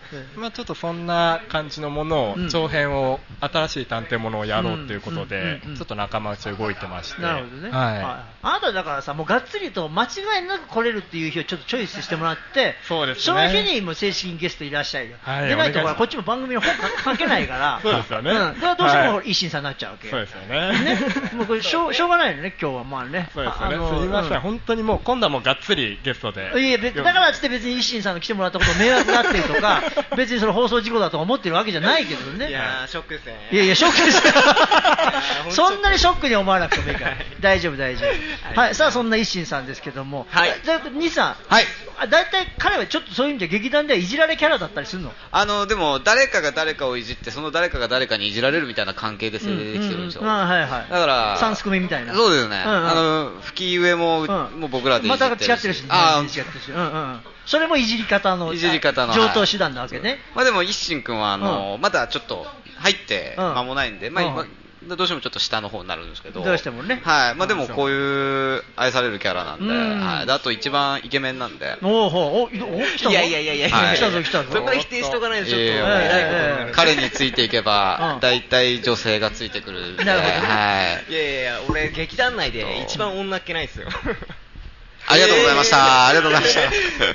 E: まあちょっとそんな感じのものを、うん、長編を新しい探偵ものをやろうということで、ちょっと仲間内で動いてまして。
B: なるほどね。
E: はい。
B: あなただからさ、もうがっつりと間違いなく来れるっていう日をちょっとチョイスしてもらって、
E: そうですね。
B: その日にもう正式にゲストいらっしゃいよ。はい。でないとこっちも番組の本書けないから。
E: そうですよね。
B: うん。だからどうしても一心さんになっちゃうわけ。
E: そうですよね。
B: ね。もうこれしょうしょうがないよね今日はまあね。
E: そうですよね。すみません、本当にもう今度はもうがっつりゲストで。
B: いやだからつって別に一心さんが来てもらったこと迷惑だっていうとか、別にその放送事故だと思ってるわけじゃないけどね。
F: いやショックですね。
B: いやいやショックです。そんなにショックに思わなくてもいいから。大丈夫大丈夫。はい。さあそんな一心さんですけども。
F: はい。
B: じゃあ西さん。
D: はい。
B: だいたい彼はちょっとそういう意味で劇団ではいじられキャラだったりするの？
D: あのでも誰かが誰かをいじってその誰かが誰かにいじられるみたいな関係で成立してるんですよ。
B: あはいはい。
D: だから
B: 三すくみみたいな。
D: そうですね。あの吹き上ももう僕らでいじってるし。
B: また違ってるし。ああ違ってるし。うんうん。それもいじり方の
D: いじり方の
B: 上等手段なわけね。
D: まあでも一心君はあのまだちょっと入って間もないんで、まあどうしてもちょっと下の方になるんですけど、
B: どうしてもね。
D: はい。まあでもこういう愛されるキャラなんで、はい。あと一番イケメンなんで。
B: おおおお来たぞ。
F: いやいやいやいや
B: 来たぞ来たぞ。
F: そこから否定しとかないとちょっと偉いこと。
D: 彼についていけば大体女性がついてくる。
B: なるほど。
D: は
F: い。いやいや俺劇団内で一番女っ気ないですよ。
D: ありがとうございました。ありがとうございました。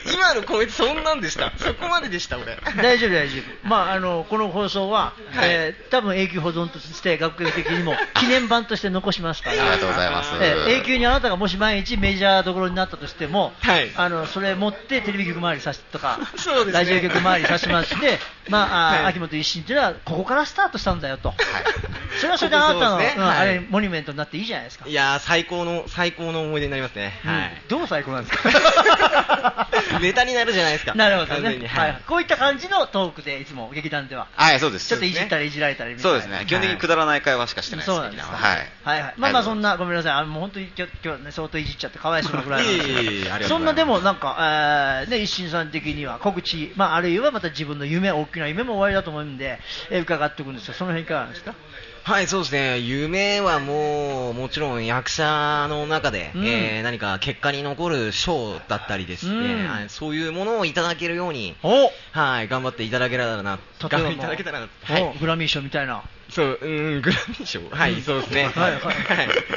F: 今のこいつそんなんでした。そこまででした俺。
B: 大丈夫大丈夫。まああのこの放送は、はい、えー、多分永久保存として学園的にも記念版として残しますから。
D: ありがとうございます。
B: えー、永久にあなたがもし毎日メジャーどころになったとしても、
F: はい、
B: あのそれ持ってテレビ局周りさしとか、
F: そうですね、
B: ラジオ局周りさしまして、まあ、はい、秋元一心というのはここからスタートしたんだよと。はい、それはそれであなたの、ね、うん、はい、あれモニュメントになっていいじゃないですか。
F: いや最高の最高の思い出になりますね。
B: うん、
F: はい。
B: どう最高なんですか。
F: ネタになるじゃないですか。
B: なるほどね。はい。こういった感じのトークでいつも劇団では。
D: はい、そうです。
B: ちょっといじったりいじられたりみたい
D: な。そうですね。基本的にくだらない会話しかしてないです。
B: そうなんですか。
D: はい。
B: はいはい。まあまあそんなごめんなさい。あのもう本当に今日今日ね相当いじっちゃってかわいそうなぐらいなんですけど。そんなでもなんかね一心さん的には告知、まああるいはまた自分の夢大きな夢も終わりだと思うんで伺っておくんですが、その辺いかがですか。
F: はい、そうですね。夢はもうもちろん役者の中で、うん、えー、何か結果に残る賞だったりですね、うんはい、そういうものをいただけるように、はい、頑張っていただけたらな、頑張っていただけたらな、
B: はい、グラミー賞みたいな。
F: そう、うん、グラミー賞、はい、そうですね。はいはい。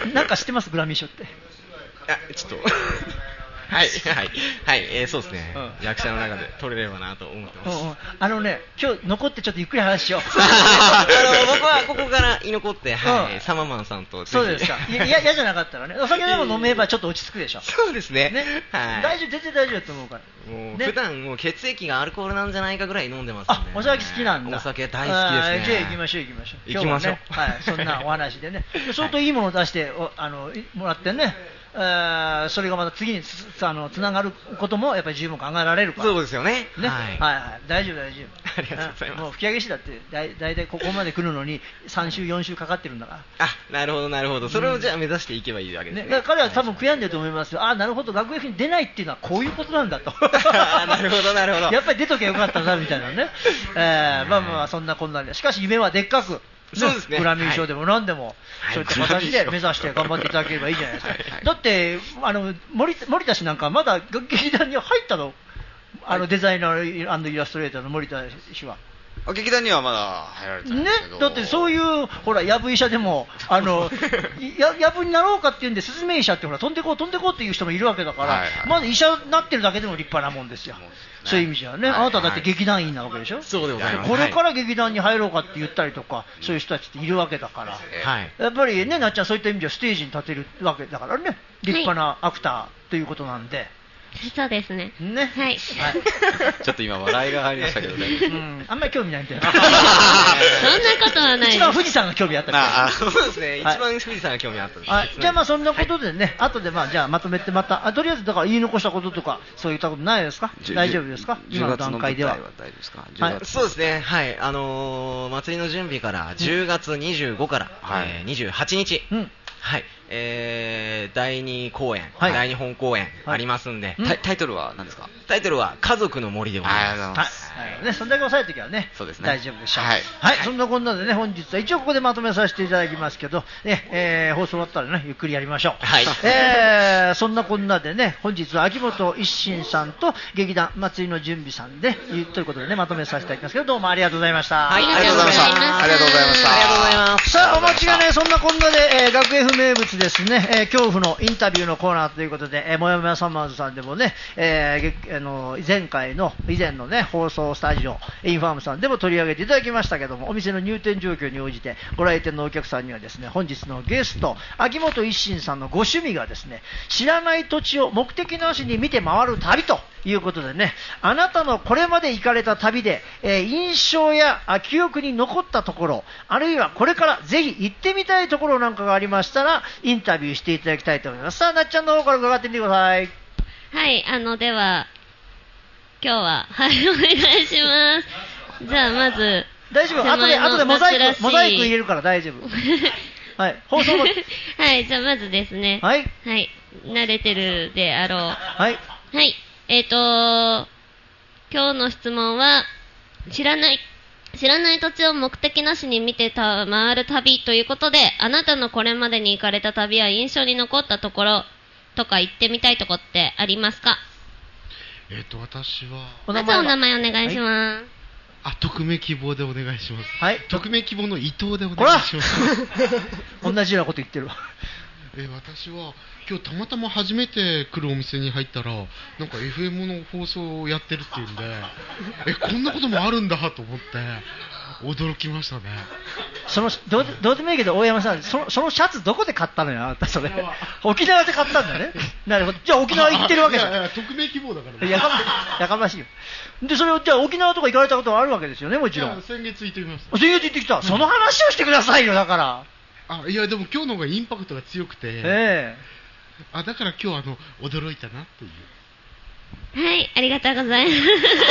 B: なんか知ってますグラミー賞って。
F: あ、ちょっと。はいはいはい、えー、そうですね、うん、役者の中で取れればなと思ってます。うんうん、
B: あのね、今日残ってちょっとゆっくり話しよう。
F: あの僕はここから居残って、はい、うん、サママンさんと。
B: そうですか。いや嫌じゃなかったらね、お酒でも飲めばちょっと落ち着くでしょ。
F: そうですね。ね、
B: はい、大丈夫、全然大丈夫だと思うから。
F: もう、ね、普段もう血液がアルコールなんじゃないかぐらい飲んでますね。
B: あ、お酒好きなんだ。
F: お酒大好きですね。
B: じゃあ行きましょう行きましょう。
F: 行きましょう。ね、
B: はい、そんなお話でね、相当いいものを出しておあのもらってね。えそれがまた次に つ, あのつながることもやっぱり十分考えられるから。
F: そうですよね。
B: ね、はい、はいはい、大丈夫大丈
F: 夫。ありがとうございます。
B: もう吹き上げ師だってだいたいここまで来るのにさん週よん週かかってるんだから。
F: あ、なるほどなるほど。それをじゃあ目指していけばいいわけですね。ね、
B: だから彼は多分悔やんでると思いますよ。あ、なるほど、学園に出ないっていうのはこういうことなんだと。
F: なるほどなるほど。
B: やっぱり出ときゃよかったなみたいなね。えー、まあまあそんなこんなで、しかし夢はでっかく。
F: そうですね、
B: グラミー賞でも何でも、はい、そういった形で目指して頑張っていただければいいじゃないですか。はいはい、だってあの 森, 森田氏なんかまだ劇団に入ったの、あのデザイナー&イラストレーターの森田氏は。
D: 劇団にはまだ入られてないんですけど、
B: ね、だってそういうほらやぶ医者でもあのややぶになろうかっていうんでスズメ医者ってほら飛んでこう飛んでこうっていう人もいるわけだから、はいはい、まず医者になってるだけでも立派なもんですよ。そういう意味じゃね、はいはい、あなただって劇団員なわけでしょ。
F: そうでございます。
B: これから劇団に入ろうかって言ったりとか、はい、そういう人たちっているわけだから、はい、やっぱりね、なっちゃんそういった意味ではステージに立てるわけだからね、立派なアクターということなんで、はい、
C: そうですね。
B: ね。
C: はい。はい、
D: ちょっと今笑いが入りましたけどね。
B: うん。あんまり興味ないんだよ。
C: そんなことはない。
B: 一番富士山が興味あった
F: ああ、そうですね。一番富士山が興味あったです。
B: はい。じゃあまあそんなことでね、はい、後でまあじゃあまとめてまた、あとりあえずだから言い残したこととかそういったことないですか？大丈夫ですか？今の段階では。
D: 大丈夫ですか？
F: はい。そうですね。はい。あのー、祭りの準備からじゅうがつにじゅうごから、うん、えー、にじゅうはちにち。うん。はい、えー、だいに公演、はい、だいに本公演ありますんで、
D: はい、タイトルは何ですか？
F: タイトルは家族の森でございます。
B: はい、 からね、そんだけ抑えておけばね、
D: そうですね、
B: 大丈夫でしょう。はい、はい、そんなこんなでね、本日は一応ここでまとめさせていただきますけど、ねえー、放送終わったらね、ゆっくりやりましょう。はい、えー、そんなこんなでね、本日は秋元一心さんと劇団祭りの準備さんでということでね、まとめさせていただきますけど、どうもありがとうございました。
D: はい、ありがとうございました。ありがとうございました。
B: ありがとうございます。さあ、お待ちがね、そんなこんなで、えー、学 F 名物ですね、えー、恐怖のインタビューのコーナーということで、えー、もやもやサマーズさんでもね、えー、あの前回の以前のね放送スタジオインファームさんでも取り上げていただきましたけども、お店の入店状況に応じてご来店のお客さんにはですね、本日のゲスト秋元一心さんのご趣味がですね、知らない土地を目的なしに見て回る旅ということでね、あなたのこれまで行かれた旅で、えー、印象や記憶に残ったところ、あるいはこれからぜひ行ってみたいところなんかがありましたらインタビューしていただきたいと思います。さあ、なっちゃんの方から伺ってみてください。
C: はい、あのでは今日ははいお願いします。じゃあまず
B: 大丈夫、後で後でモザイクモザイク入れるから大丈夫はい、放送も
C: はい、じゃあまずですね、
B: はい、
C: はい、慣れてるであろう、
B: はい
C: はい、えーと今日の質問は知らない知らない土地を目的なしに見てた回る旅ということで、あなたのこれまでに行かれた旅や印象に残ったところとか行ってみたいところってありますか？
H: えっ、ー、と私は
C: まずお名前お願いします。はい、
H: あ、匿名希望でお願いします。
B: はい、
H: 匿名希望の伊藤でお願いします。
B: 同じようなこと言ってるわ。
H: えー、私は今日たまたま初めて来るお店に入ったらなんか エフエム の放送をやってるっていうんでえこんなこともあるんだと思って驚きましたね。
B: その ど, うどうでもいいけど大山さん、そ の, そのシャツどこで買ったのよ、あなた。それ沖縄で買ったんだね。なるほど。じゃあ沖縄行ってるわけだ。
H: いやいや匿名希望だから
B: やかやかましいよ。でそれをじゃあ沖縄とか行かれたことはあるわけですよね、もちろん。
H: 先月行ってきました。
B: 先月行ってきた、うん、その話をしてくださいよ。だから
H: あ、いやでも今日の方がインパクトが強くて、
B: え
H: ー、あだから今日あの驚いたなっていう。
C: はい、ありがとうございます。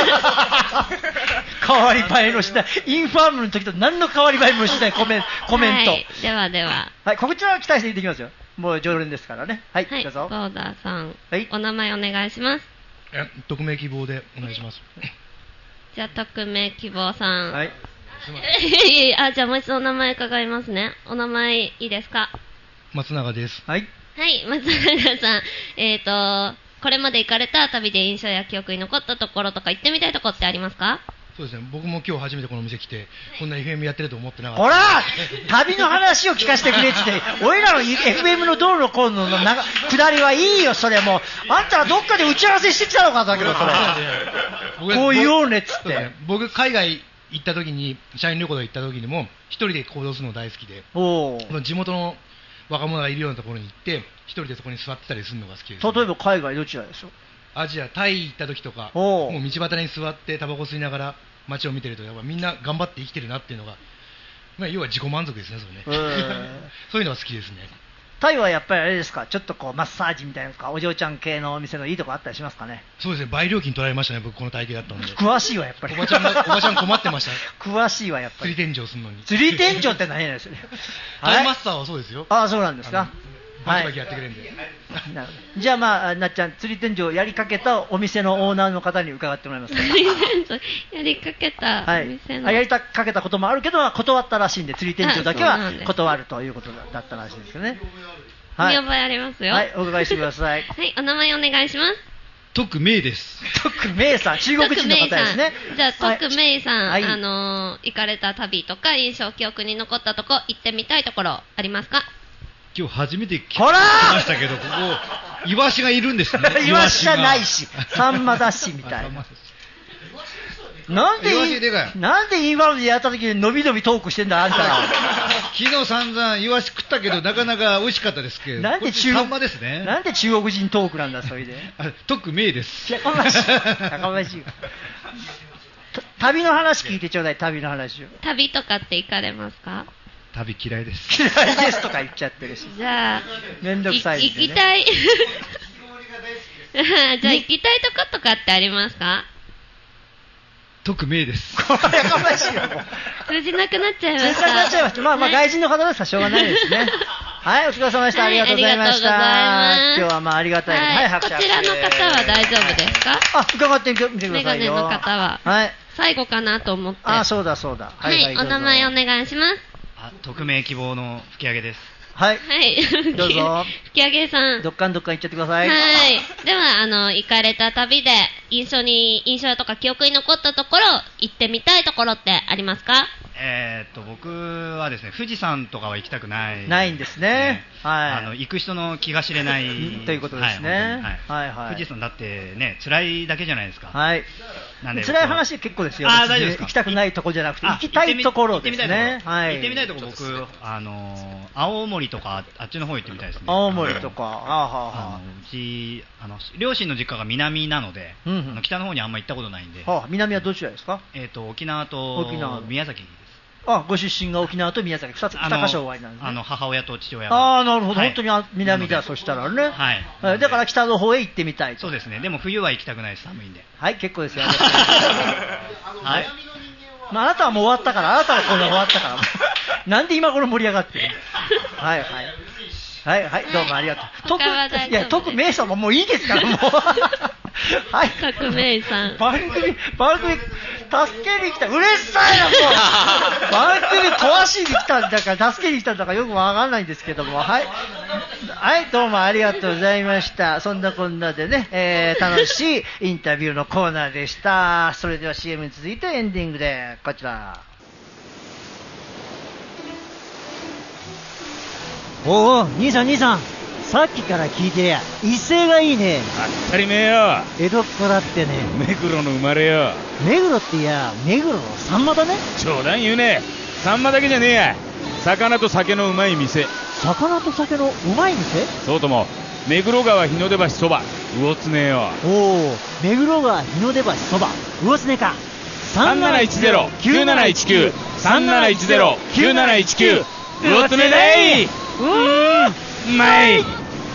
B: 変わり映えのしないインファームの時と何の変わり映えもしないコメンコメント、はい、
C: ではでは、
B: はい、こちらは期待していってきますよ。もう常連ですからね。はい、
C: はい、
B: どうぞ。
C: ゴーダーさん、
B: はい、
C: お名前お願いします。
H: え匿名希望でお願いします。
C: じゃあ匿名希望さん、
B: はい
C: あ、じゃあもう一度お名前伺いますね。お名前いいですか？
H: 松永です。
B: はい、
C: はい、松永さん、えーとこれまで行かれた旅で印象や記憶に残ったところとか行ってみたいところってありますか？
H: そうですね、僕も今日初めてこのお店来てこんな エフエム やってると思ってなかった。
B: ほら旅の話を聞かせてくれって言って俺らの エフエム の道路のコーナーのな下りはいいよ。それもあんたらどっかで打ち合わせしてきたのかだけど、それこう言おうねっつって。
H: 僕海外行った時に社員旅行で行った時にも一人で行動するの大好きで、
B: お
H: 地元の若者がいるようなところに行って一人でそこに座ってたりするのが好きです、ね。
B: 例えば海外どちらでしょう？
H: アジア、タイ行った時とかもう道端に座ってタバコ吸いながら街を見てるとやっぱみんな頑張って生きてるなっていうのが、まあ、要は自己満足ですね、それね。そういうのが好きですね。
B: タイはやっぱりあれですか、ちょっとこうマッサージみたいなのかお嬢ちゃん系のお店のいいとこあったりしますかね？
H: そうですね、倍料金取られましたね、僕この体型だったので。
B: 詳しいわやっぱり。
H: おばちゃんがおばちゃん困ってました。
B: 詳しいわやっぱり。
H: 釣り天井するのに。
B: 釣り天井って何やねんですね。
H: タイマスターはそうですよ。
B: ああ、そうなんですか。
H: バキバキやってくれるんで、
B: はい、じゃあまあなっちゃん、釣り天井やりかけたお店のオーナーの方に伺ってもらいますか。
C: やりかけたお店の、
B: はい、やりかけたこともあるけど断ったらしいんで、釣り天井だけは断るということだったらしいですけどね。
C: 見覚えありますよ。
B: はい、お伺いしてください。
C: はい、お名前お願いします。
H: 徳明です。
B: 徳明さん、中国人の方ですね。
C: じゃあ徳明さん、はい、あのー、行かれた旅とか印象記憶に残ったとこ、行ってみたいところありますか？
H: 今日初めて来ましたけど、ここイワシがいるんですね。
B: イワシじゃないし、サンマだしみたいな。なんでなんで今までやった時に伸び伸びトークしてんだあんたら。
H: 昨日散々イワシ食ったけどなかなか美味しかったですけど。
B: なんで中国
H: サンマですね。
B: なんで中国人トークなんだそれで。
H: 徳明です。
B: やかましい。やかましい。旅の話聞いてちょうだい。旅の話を。
C: 旅とかって行かれますか？
H: 旅嫌いです。
B: 嫌いですとか言っちゃってるし。
C: じゃあ
B: めんどくさいですね。
C: 行きたい。じゃあ行きたいとことかってありますか？
H: 徳明です。
B: これやかましいよ。
C: 通じなくなっちゃいました。
B: 通じなくなっちゃいました。まあまあ外人の方ですからしょうがないですね。はい、お疲れ様でした。ありがとうございました。今日はまあありがたい。
C: はい、こちらの方は大丈夫ですか？
B: あ、伺ってみてくださいよ。
C: メガネの方は。
B: はい。
C: 最後かなと思って。
B: あ、そうだそうだ。
C: はい、はい、お名前お願いします。
I: あ、匿名希望の吹き上げです。
B: はい。
C: はい。
B: どうぞ。
C: 吹き上げさん。
B: どっかんどっかん行っちゃってください。
C: はい。では、あの、行かれた旅で、印象に、印象とか記憶に残ったところ、行ってみたいところってありますか？
I: えー、っと僕はですね、富士山とかは行きたくない、
B: ね、ないんですね、はい、
I: あの行く人の気が知れない
B: ということですね、
I: はいはいはい、富士山だってね辛いだけじゃないですか、
B: はい、なんで辛い話結構ですよ、
I: あ大丈夫ですか、
B: 行きたくないところじゃなくて行きたいところですね、
I: 行ってみたいところ、僕あの青森とかあっちの方行ってみたいですね。
B: 青森とか、あはは
I: あのうちあの両親の実家が南なので、うんうん、あの北の方にあんま行ったことないんで、
B: はあ、南はどちらですか？
I: えー、と沖縄と宮崎です。
B: あ、ご出身が沖縄と宮崎、ふたつ、にかしょおありなんですね。
I: あの母親と父親が。
B: ああ、なるほど、はい、本当に南だ、そしたらね。
I: はい。
B: だから北の方へ行ってみたい。
I: そうですね。でも冬は行きたくないです、寒いんで。
B: はい、結構ですよ。はい。まあ、あなたはもう終わったから、あなたはこんな終わったから。なんで今頃盛り上がってる？はいはい。はいはい、どうもありがとう。特、いや、特名さんももういいですから、もう。はい。
C: 革命さん。
B: 番組、番組、助けに来た。うれしさいな、もう。番組壊しに来たんだから、助けに来たんだからよくわかんないんですけども。はい。はい、どうもありがとうございました。そんなこんなでね、えー、楽しいインタビューのコーナーでした。それでは シーエム に続いてエンディングで、こちら。
J: おお、兄さん兄さん、さっきから聞いてりゃ威勢がいいね。
K: 当たり前よ。
J: 江戸っ子だってね。
K: 目黒の生まれよ。
J: 目黒っていや目黒のサンマだね。
K: 冗談言うね。サンマだけじゃねえや、魚と酒のうまい店。
J: 魚と酒のうまい店？
K: そうとも目黒川日の出橋そば魚常よ。
J: おお、目黒川日の出橋そば魚常か。
K: さんなな いちゼロ きゅうなないちきゅう さんなないちゼロ きゅうなないちきゅう魚常だい。うーん、うまい。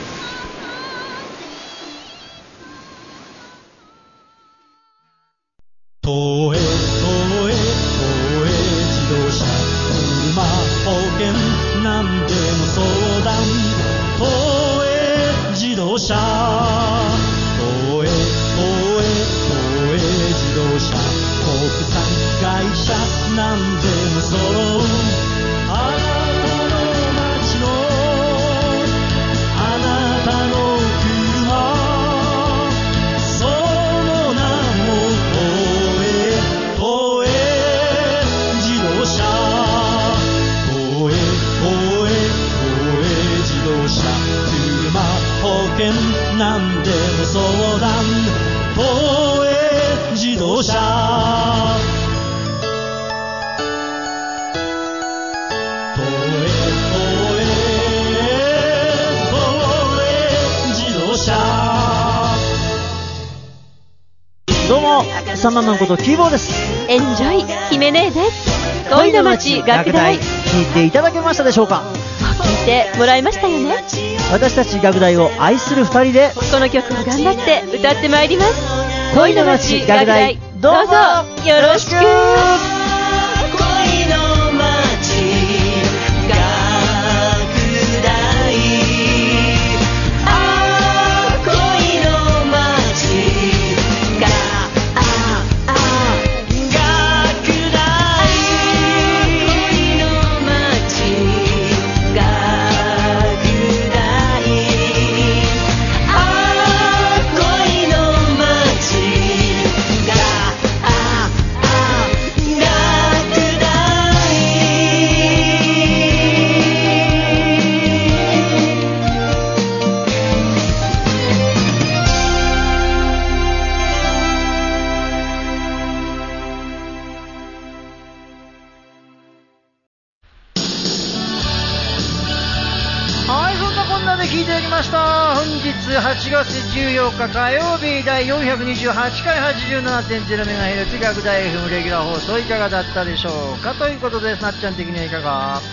L: 東映東映東映自動車車保険何でも相談東映自動車東映東映東映自動車国産会社何でも揃うあ何でも相談東映自動車東映東映東映自動車。
J: どうもサンママンことキーボーです。
M: エンジョイ姫姉です。恋の街学大
J: 聞いていただけましたでしょうか？
M: 聞いてもらいましたよね。
J: 私たち学大を愛するふたりで
M: この曲を頑張って歌ってまいります。
J: 恋の街学大、
M: どうぞよろしく。
B: はちがつじゅうよっか火曜日だいよんひゃくにじゅうはちかい はちじゅうななてんゼロメガヘルツ 学大 エフエム レギュラー放送いかがだったでしょうかということです。なっちゃん的にはいかが？
C: はい、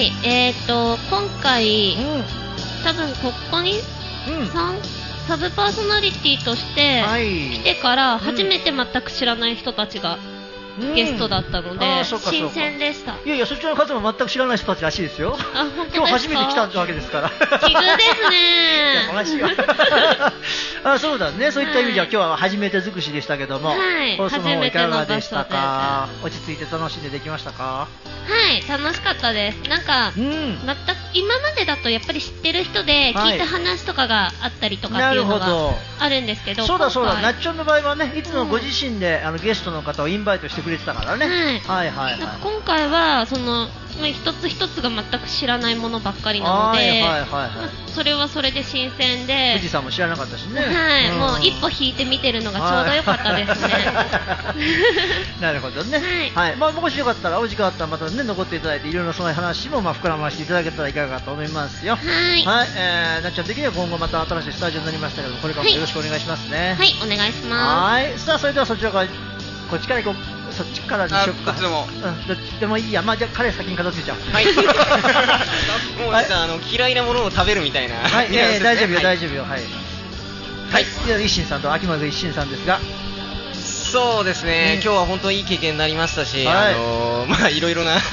C: えーと今回、うん、多分ここに、うん、サブパーソナリティとして来てから初めて全く知らない人たちがゲストだったので、新鮮でした。
B: いやいや、そちらの方も全く知らない人たちらしいですよ。
C: あ、本当ですか。
B: 今日初めて来たわけですから。
C: 奇遇ですね。
B: 同じよ。あ、そうだね。そういった意味では、はい、今日は初めて尽くしでしたけども、はい、放送の方いかがでしたか。落ち着いて楽しんでできましたか。
C: はい、楽しかったです。なんか、うん、全く今までだとやっぱり知ってる人で聞いた話とかがあったりとかっていうのがあるんですけど、
B: そうだそうだ、なっちょんの場合はね、いつもご自身で、うん、あのゲストの方をインバイトしてくれてたからね。はい、はいはいはい。
C: 今回はその一つ一つが全く知らないものばっかりなので、はいはいはいはい、それはそれで新鮮で、
B: 富士山も知らなかったしね。
C: はい、うん、もう一歩引いて見てるのがちょうど良かったですね。
B: なるほどね。はい、はい、まあもしよかったらお時間あったらまたね残っていただいて、いろいろその話もまあ膨らましていただけたらいかがかと思いますよ。はい。はい、えー、なっちゃん的には今後また新しいスタジオになりましたけど、これからもよろしくお願いしますね。
C: はい、はい、お願いします。
B: はい、さあそれではそちらからこっちから行こう。そっちからにしよっか。
D: どっちでも、
B: うん、どっちでもいいや。まあじゃあ彼先に片付けちゃう。
F: はい。もう実はあの嫌いなものを食べるみたいな。
B: はい。いやいや大丈夫よ、大丈夫よ。はい。はい。では一心さんと秋松一心さんですが。
F: そうですね、うん、今日は本当にいい経験になりましたし、はい、あのー、まあいろいろな、うん、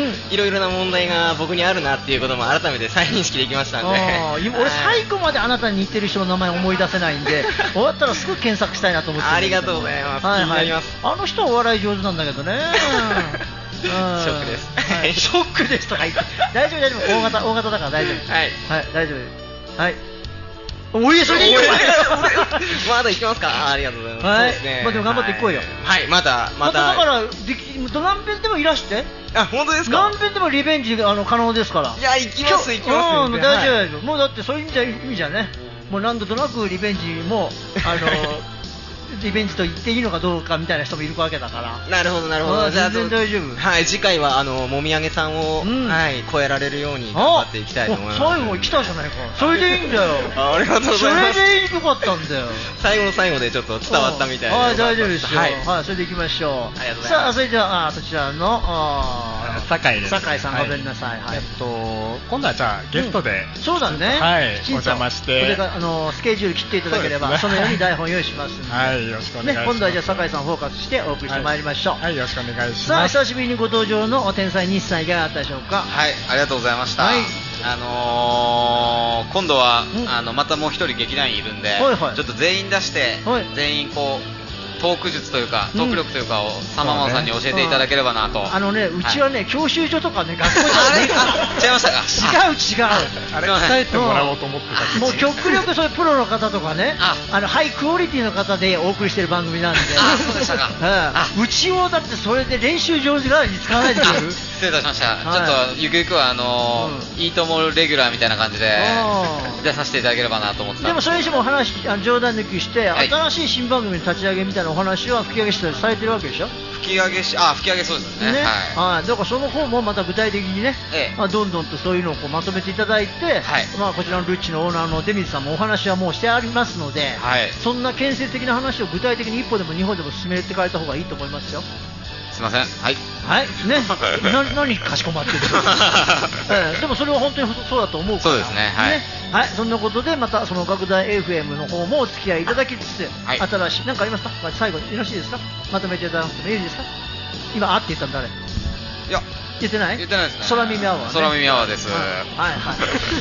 F: いろいろな問題が僕にあるなっていうことも改めて再認識できましたんで、
B: 俺最後まであなたに似てる人の名前思い出せないんで終わったらすぐ検索したいなと思ってるんですけど。
F: ありがとうございます、
B: はいはい、
F: 気になります。
B: あの人はお笑い上手なんだけどね。
F: ショックです、
B: はい、ショックですとか言って大丈夫大丈夫、大型大型だから大丈夫。はい、はい、大丈夫。はい、おい、それでいいよ。
F: まだ行きますか。ありがとうございます。
B: はい、そうですね、まあでも頑張っていこうよ。
F: はい、またまた。
B: だから何遍でもいらして。
F: あ、本当ですか。
B: 何遍でもリベンジあの可能ですから。
F: いや、行きます行きます。
B: うん、大丈夫。もうだってそういう意味じゃ意味じゃね。もう何度となくリベンジもあの。リベンジと言っていいのかどうかみたいな人もいるわけだから。
F: なるほどなるほど。
B: 全然大丈夫。
F: はい、次回はあのもみあげさんを、うん、はい、超えられるように頑張っていきたいと思います。
B: 最後来たじゃないか。それでいいんだよ。
F: あ、ありがとうございます。
B: それでよかったんだよ。
F: 最後の最後でちょっと伝わったみたいな。
B: はい、大丈夫ですよ。はい、はい、それでいきましょう。
F: ありがとうございます。
B: さあ、それではあそちらのあ
E: 酒井です。
B: 酒井さん、ごめんなさい。はい。
E: えっと今度はじゃあゲストで、
B: うん、そうだね。
E: はい、お邪魔して、
B: これがあのスケジュール切っていただければ そ,、ね、そのように台本用意しますんで。
E: はい、よろしくお願いします。
B: ね、今度はじゃあ酒井さんフォーカスしてお送りしてまいりましょう。
E: はい、はい、よろしくお願いします。
B: さあ久しぶりにご登場の天才日産いかがだったでしょうか。
D: はい、ありがとうございました。はい、あのー、今度は、うん、あのまたもう一人劇団員いるんで、はいはい、ちょっと全員出して、はい、全員こうトーク術というかトーク力というかをサママオさんに教えていただければなと、うん、
B: あのね、うちはね、はい、教習所とかね、学校じゃない
D: 違いました
B: か。違う違う
E: あれ伝えてもらおうと思ってた。
B: もう極力そういうプロの方とかね、ああのハイクオリティの方でお送りしてる番組なんで。
D: あ、そうでしたか。
B: うん、うちをだってそれで練習上手代わりに使わないでくれる。
D: 失礼いたしました、はい、ちょっとゆくゆくはあのーうん、いいともレギュラーみたいな感じで出させていただければなと思ってたんで。
B: でもそれにしても話あの冗談抜きして、はい、新しい新番組の立ち上げみたいなお話は吹き上げしてされてるわけでしょ。
D: 吹き上げし、あ、吹き上げそうですね。ね、
B: はい、だからその方もまた具体的にね、ええ、まあ、どんどんとそういうのをこうまとめていただいて、はい、まあ、こちらのルッチのオーナーの出水さんもお話はもうしてありますので、はい、そんな建設的な話を具体的に一歩でも二歩でも進めていかれた方がいいと思いますよ。
D: すいません。はい。
B: はい。ね。な、何かしこまってる。えー、でもそれは本当にそうだと思うから。
D: そうですね。はい。ね、
B: はい。そんなことでまたその学大 エフエム の方もお付き合いいただきつつ、はい、新しい何かありますか。最後よろしいですか。まとめていただくともいいですか。今あって言ったんだあれ。
D: いや。
B: 言ってない？
D: 言ってないですね。
B: 空耳アワー、ね。
D: 空耳アワーです。はい
B: はい。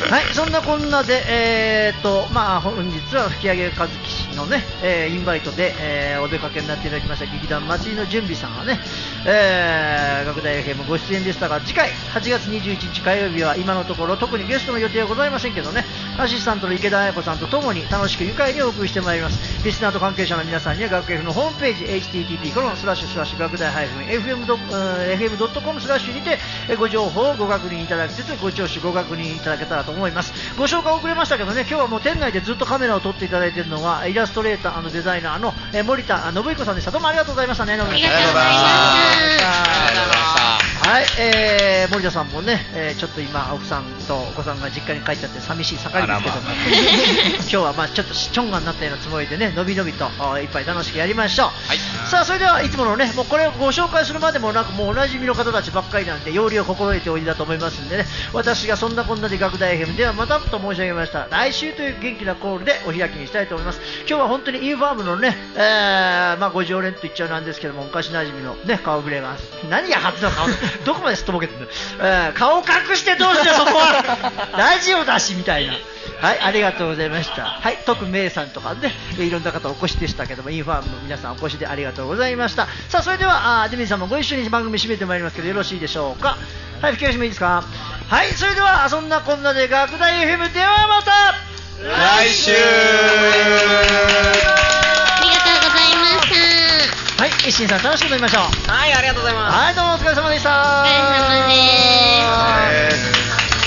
B: はい、そんなこんなで、えーと、まあ、本日は吹き上げ和樹氏のね、えー、インバイトで、えー、お出かけになっていただきました劇団祭りの準備さんはね、えー、学大 エフエム ご出演でしたが、次回はちがつにじゅういちにち火曜日は今のところ特にゲストの予定はございませんけどね、アシスタントの池田彩子さんとともに楽しく愉快にお送りしてまいります。リスナーと関係者の皆さんには学 F のホームページ エイチティーティーピー コロンスラッシュスラッシュ学大 エフエム ドットコム スラッシュにてご情報をご確認いただきつつご聴取ご確認いただけたらと思います。ご紹介遅れましたけどね、今日はもう店内でずっとカメラを撮っていただいているのはイラストレーター&デザイナーの森田信彦さんでした。どうもありがとうございましたね。
C: ありがとうございました。
B: はい、えー、森田さんもね、えー、ちょっと今奥さんとお子さんが実家に帰っちゃって寂しい盛りですけども、まあ、今日はまあちょっとちょんがになったようなつもりでね、のびのびと一杯楽しくやりましょう。はい、さあそれではいつものね、もうこれをご紹介するまでもなく、もうおなじみの方たちばっかりなんで要領を心得ておいでだと思いますんでね、私がそんなこんなで学大 エフエム ではまたと申し上げました。来週という元気なコールでお開きにしたいと思います。今日は本当にインファームのね、えー、まあご常連と言っちゃうなんですけども、昔なじみのね顔ぶれが、何が初の顔どこまですっとぼけてる、えー、顔隠してどうしてそこはラジオだしみたいな。はい、ありがとうございました。はい、徳明さんとかね、いろんな方お越しでしたけども、インファームの皆さんお越しでありがとうございました。さあそれではあデミーさんもご一緒に番組締めてまいりますけどよろしいでしょうか。はい、吹き出しもいいですか。はい、それではそんなこんなで学大 エフエム ではまた
K: 来週。あ
C: りがとうございました。
B: はい、一心さん楽しく飲みましょう。
N: はい、ありがとうございます。
B: はい、どうもお疲れ様でした。
C: お疲れ様です。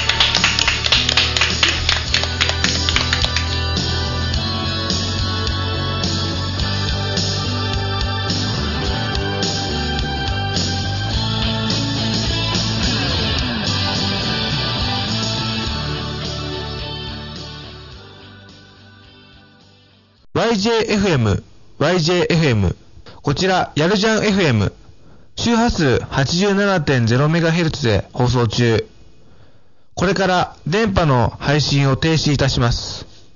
A: ワイジェーエフエム、ワイジェーエフエム。こちら、やるじゃん エフエム。周波数 はちじゅうななてんゼロメガヘルツ で放送中。これから電波の配信を停止いたします。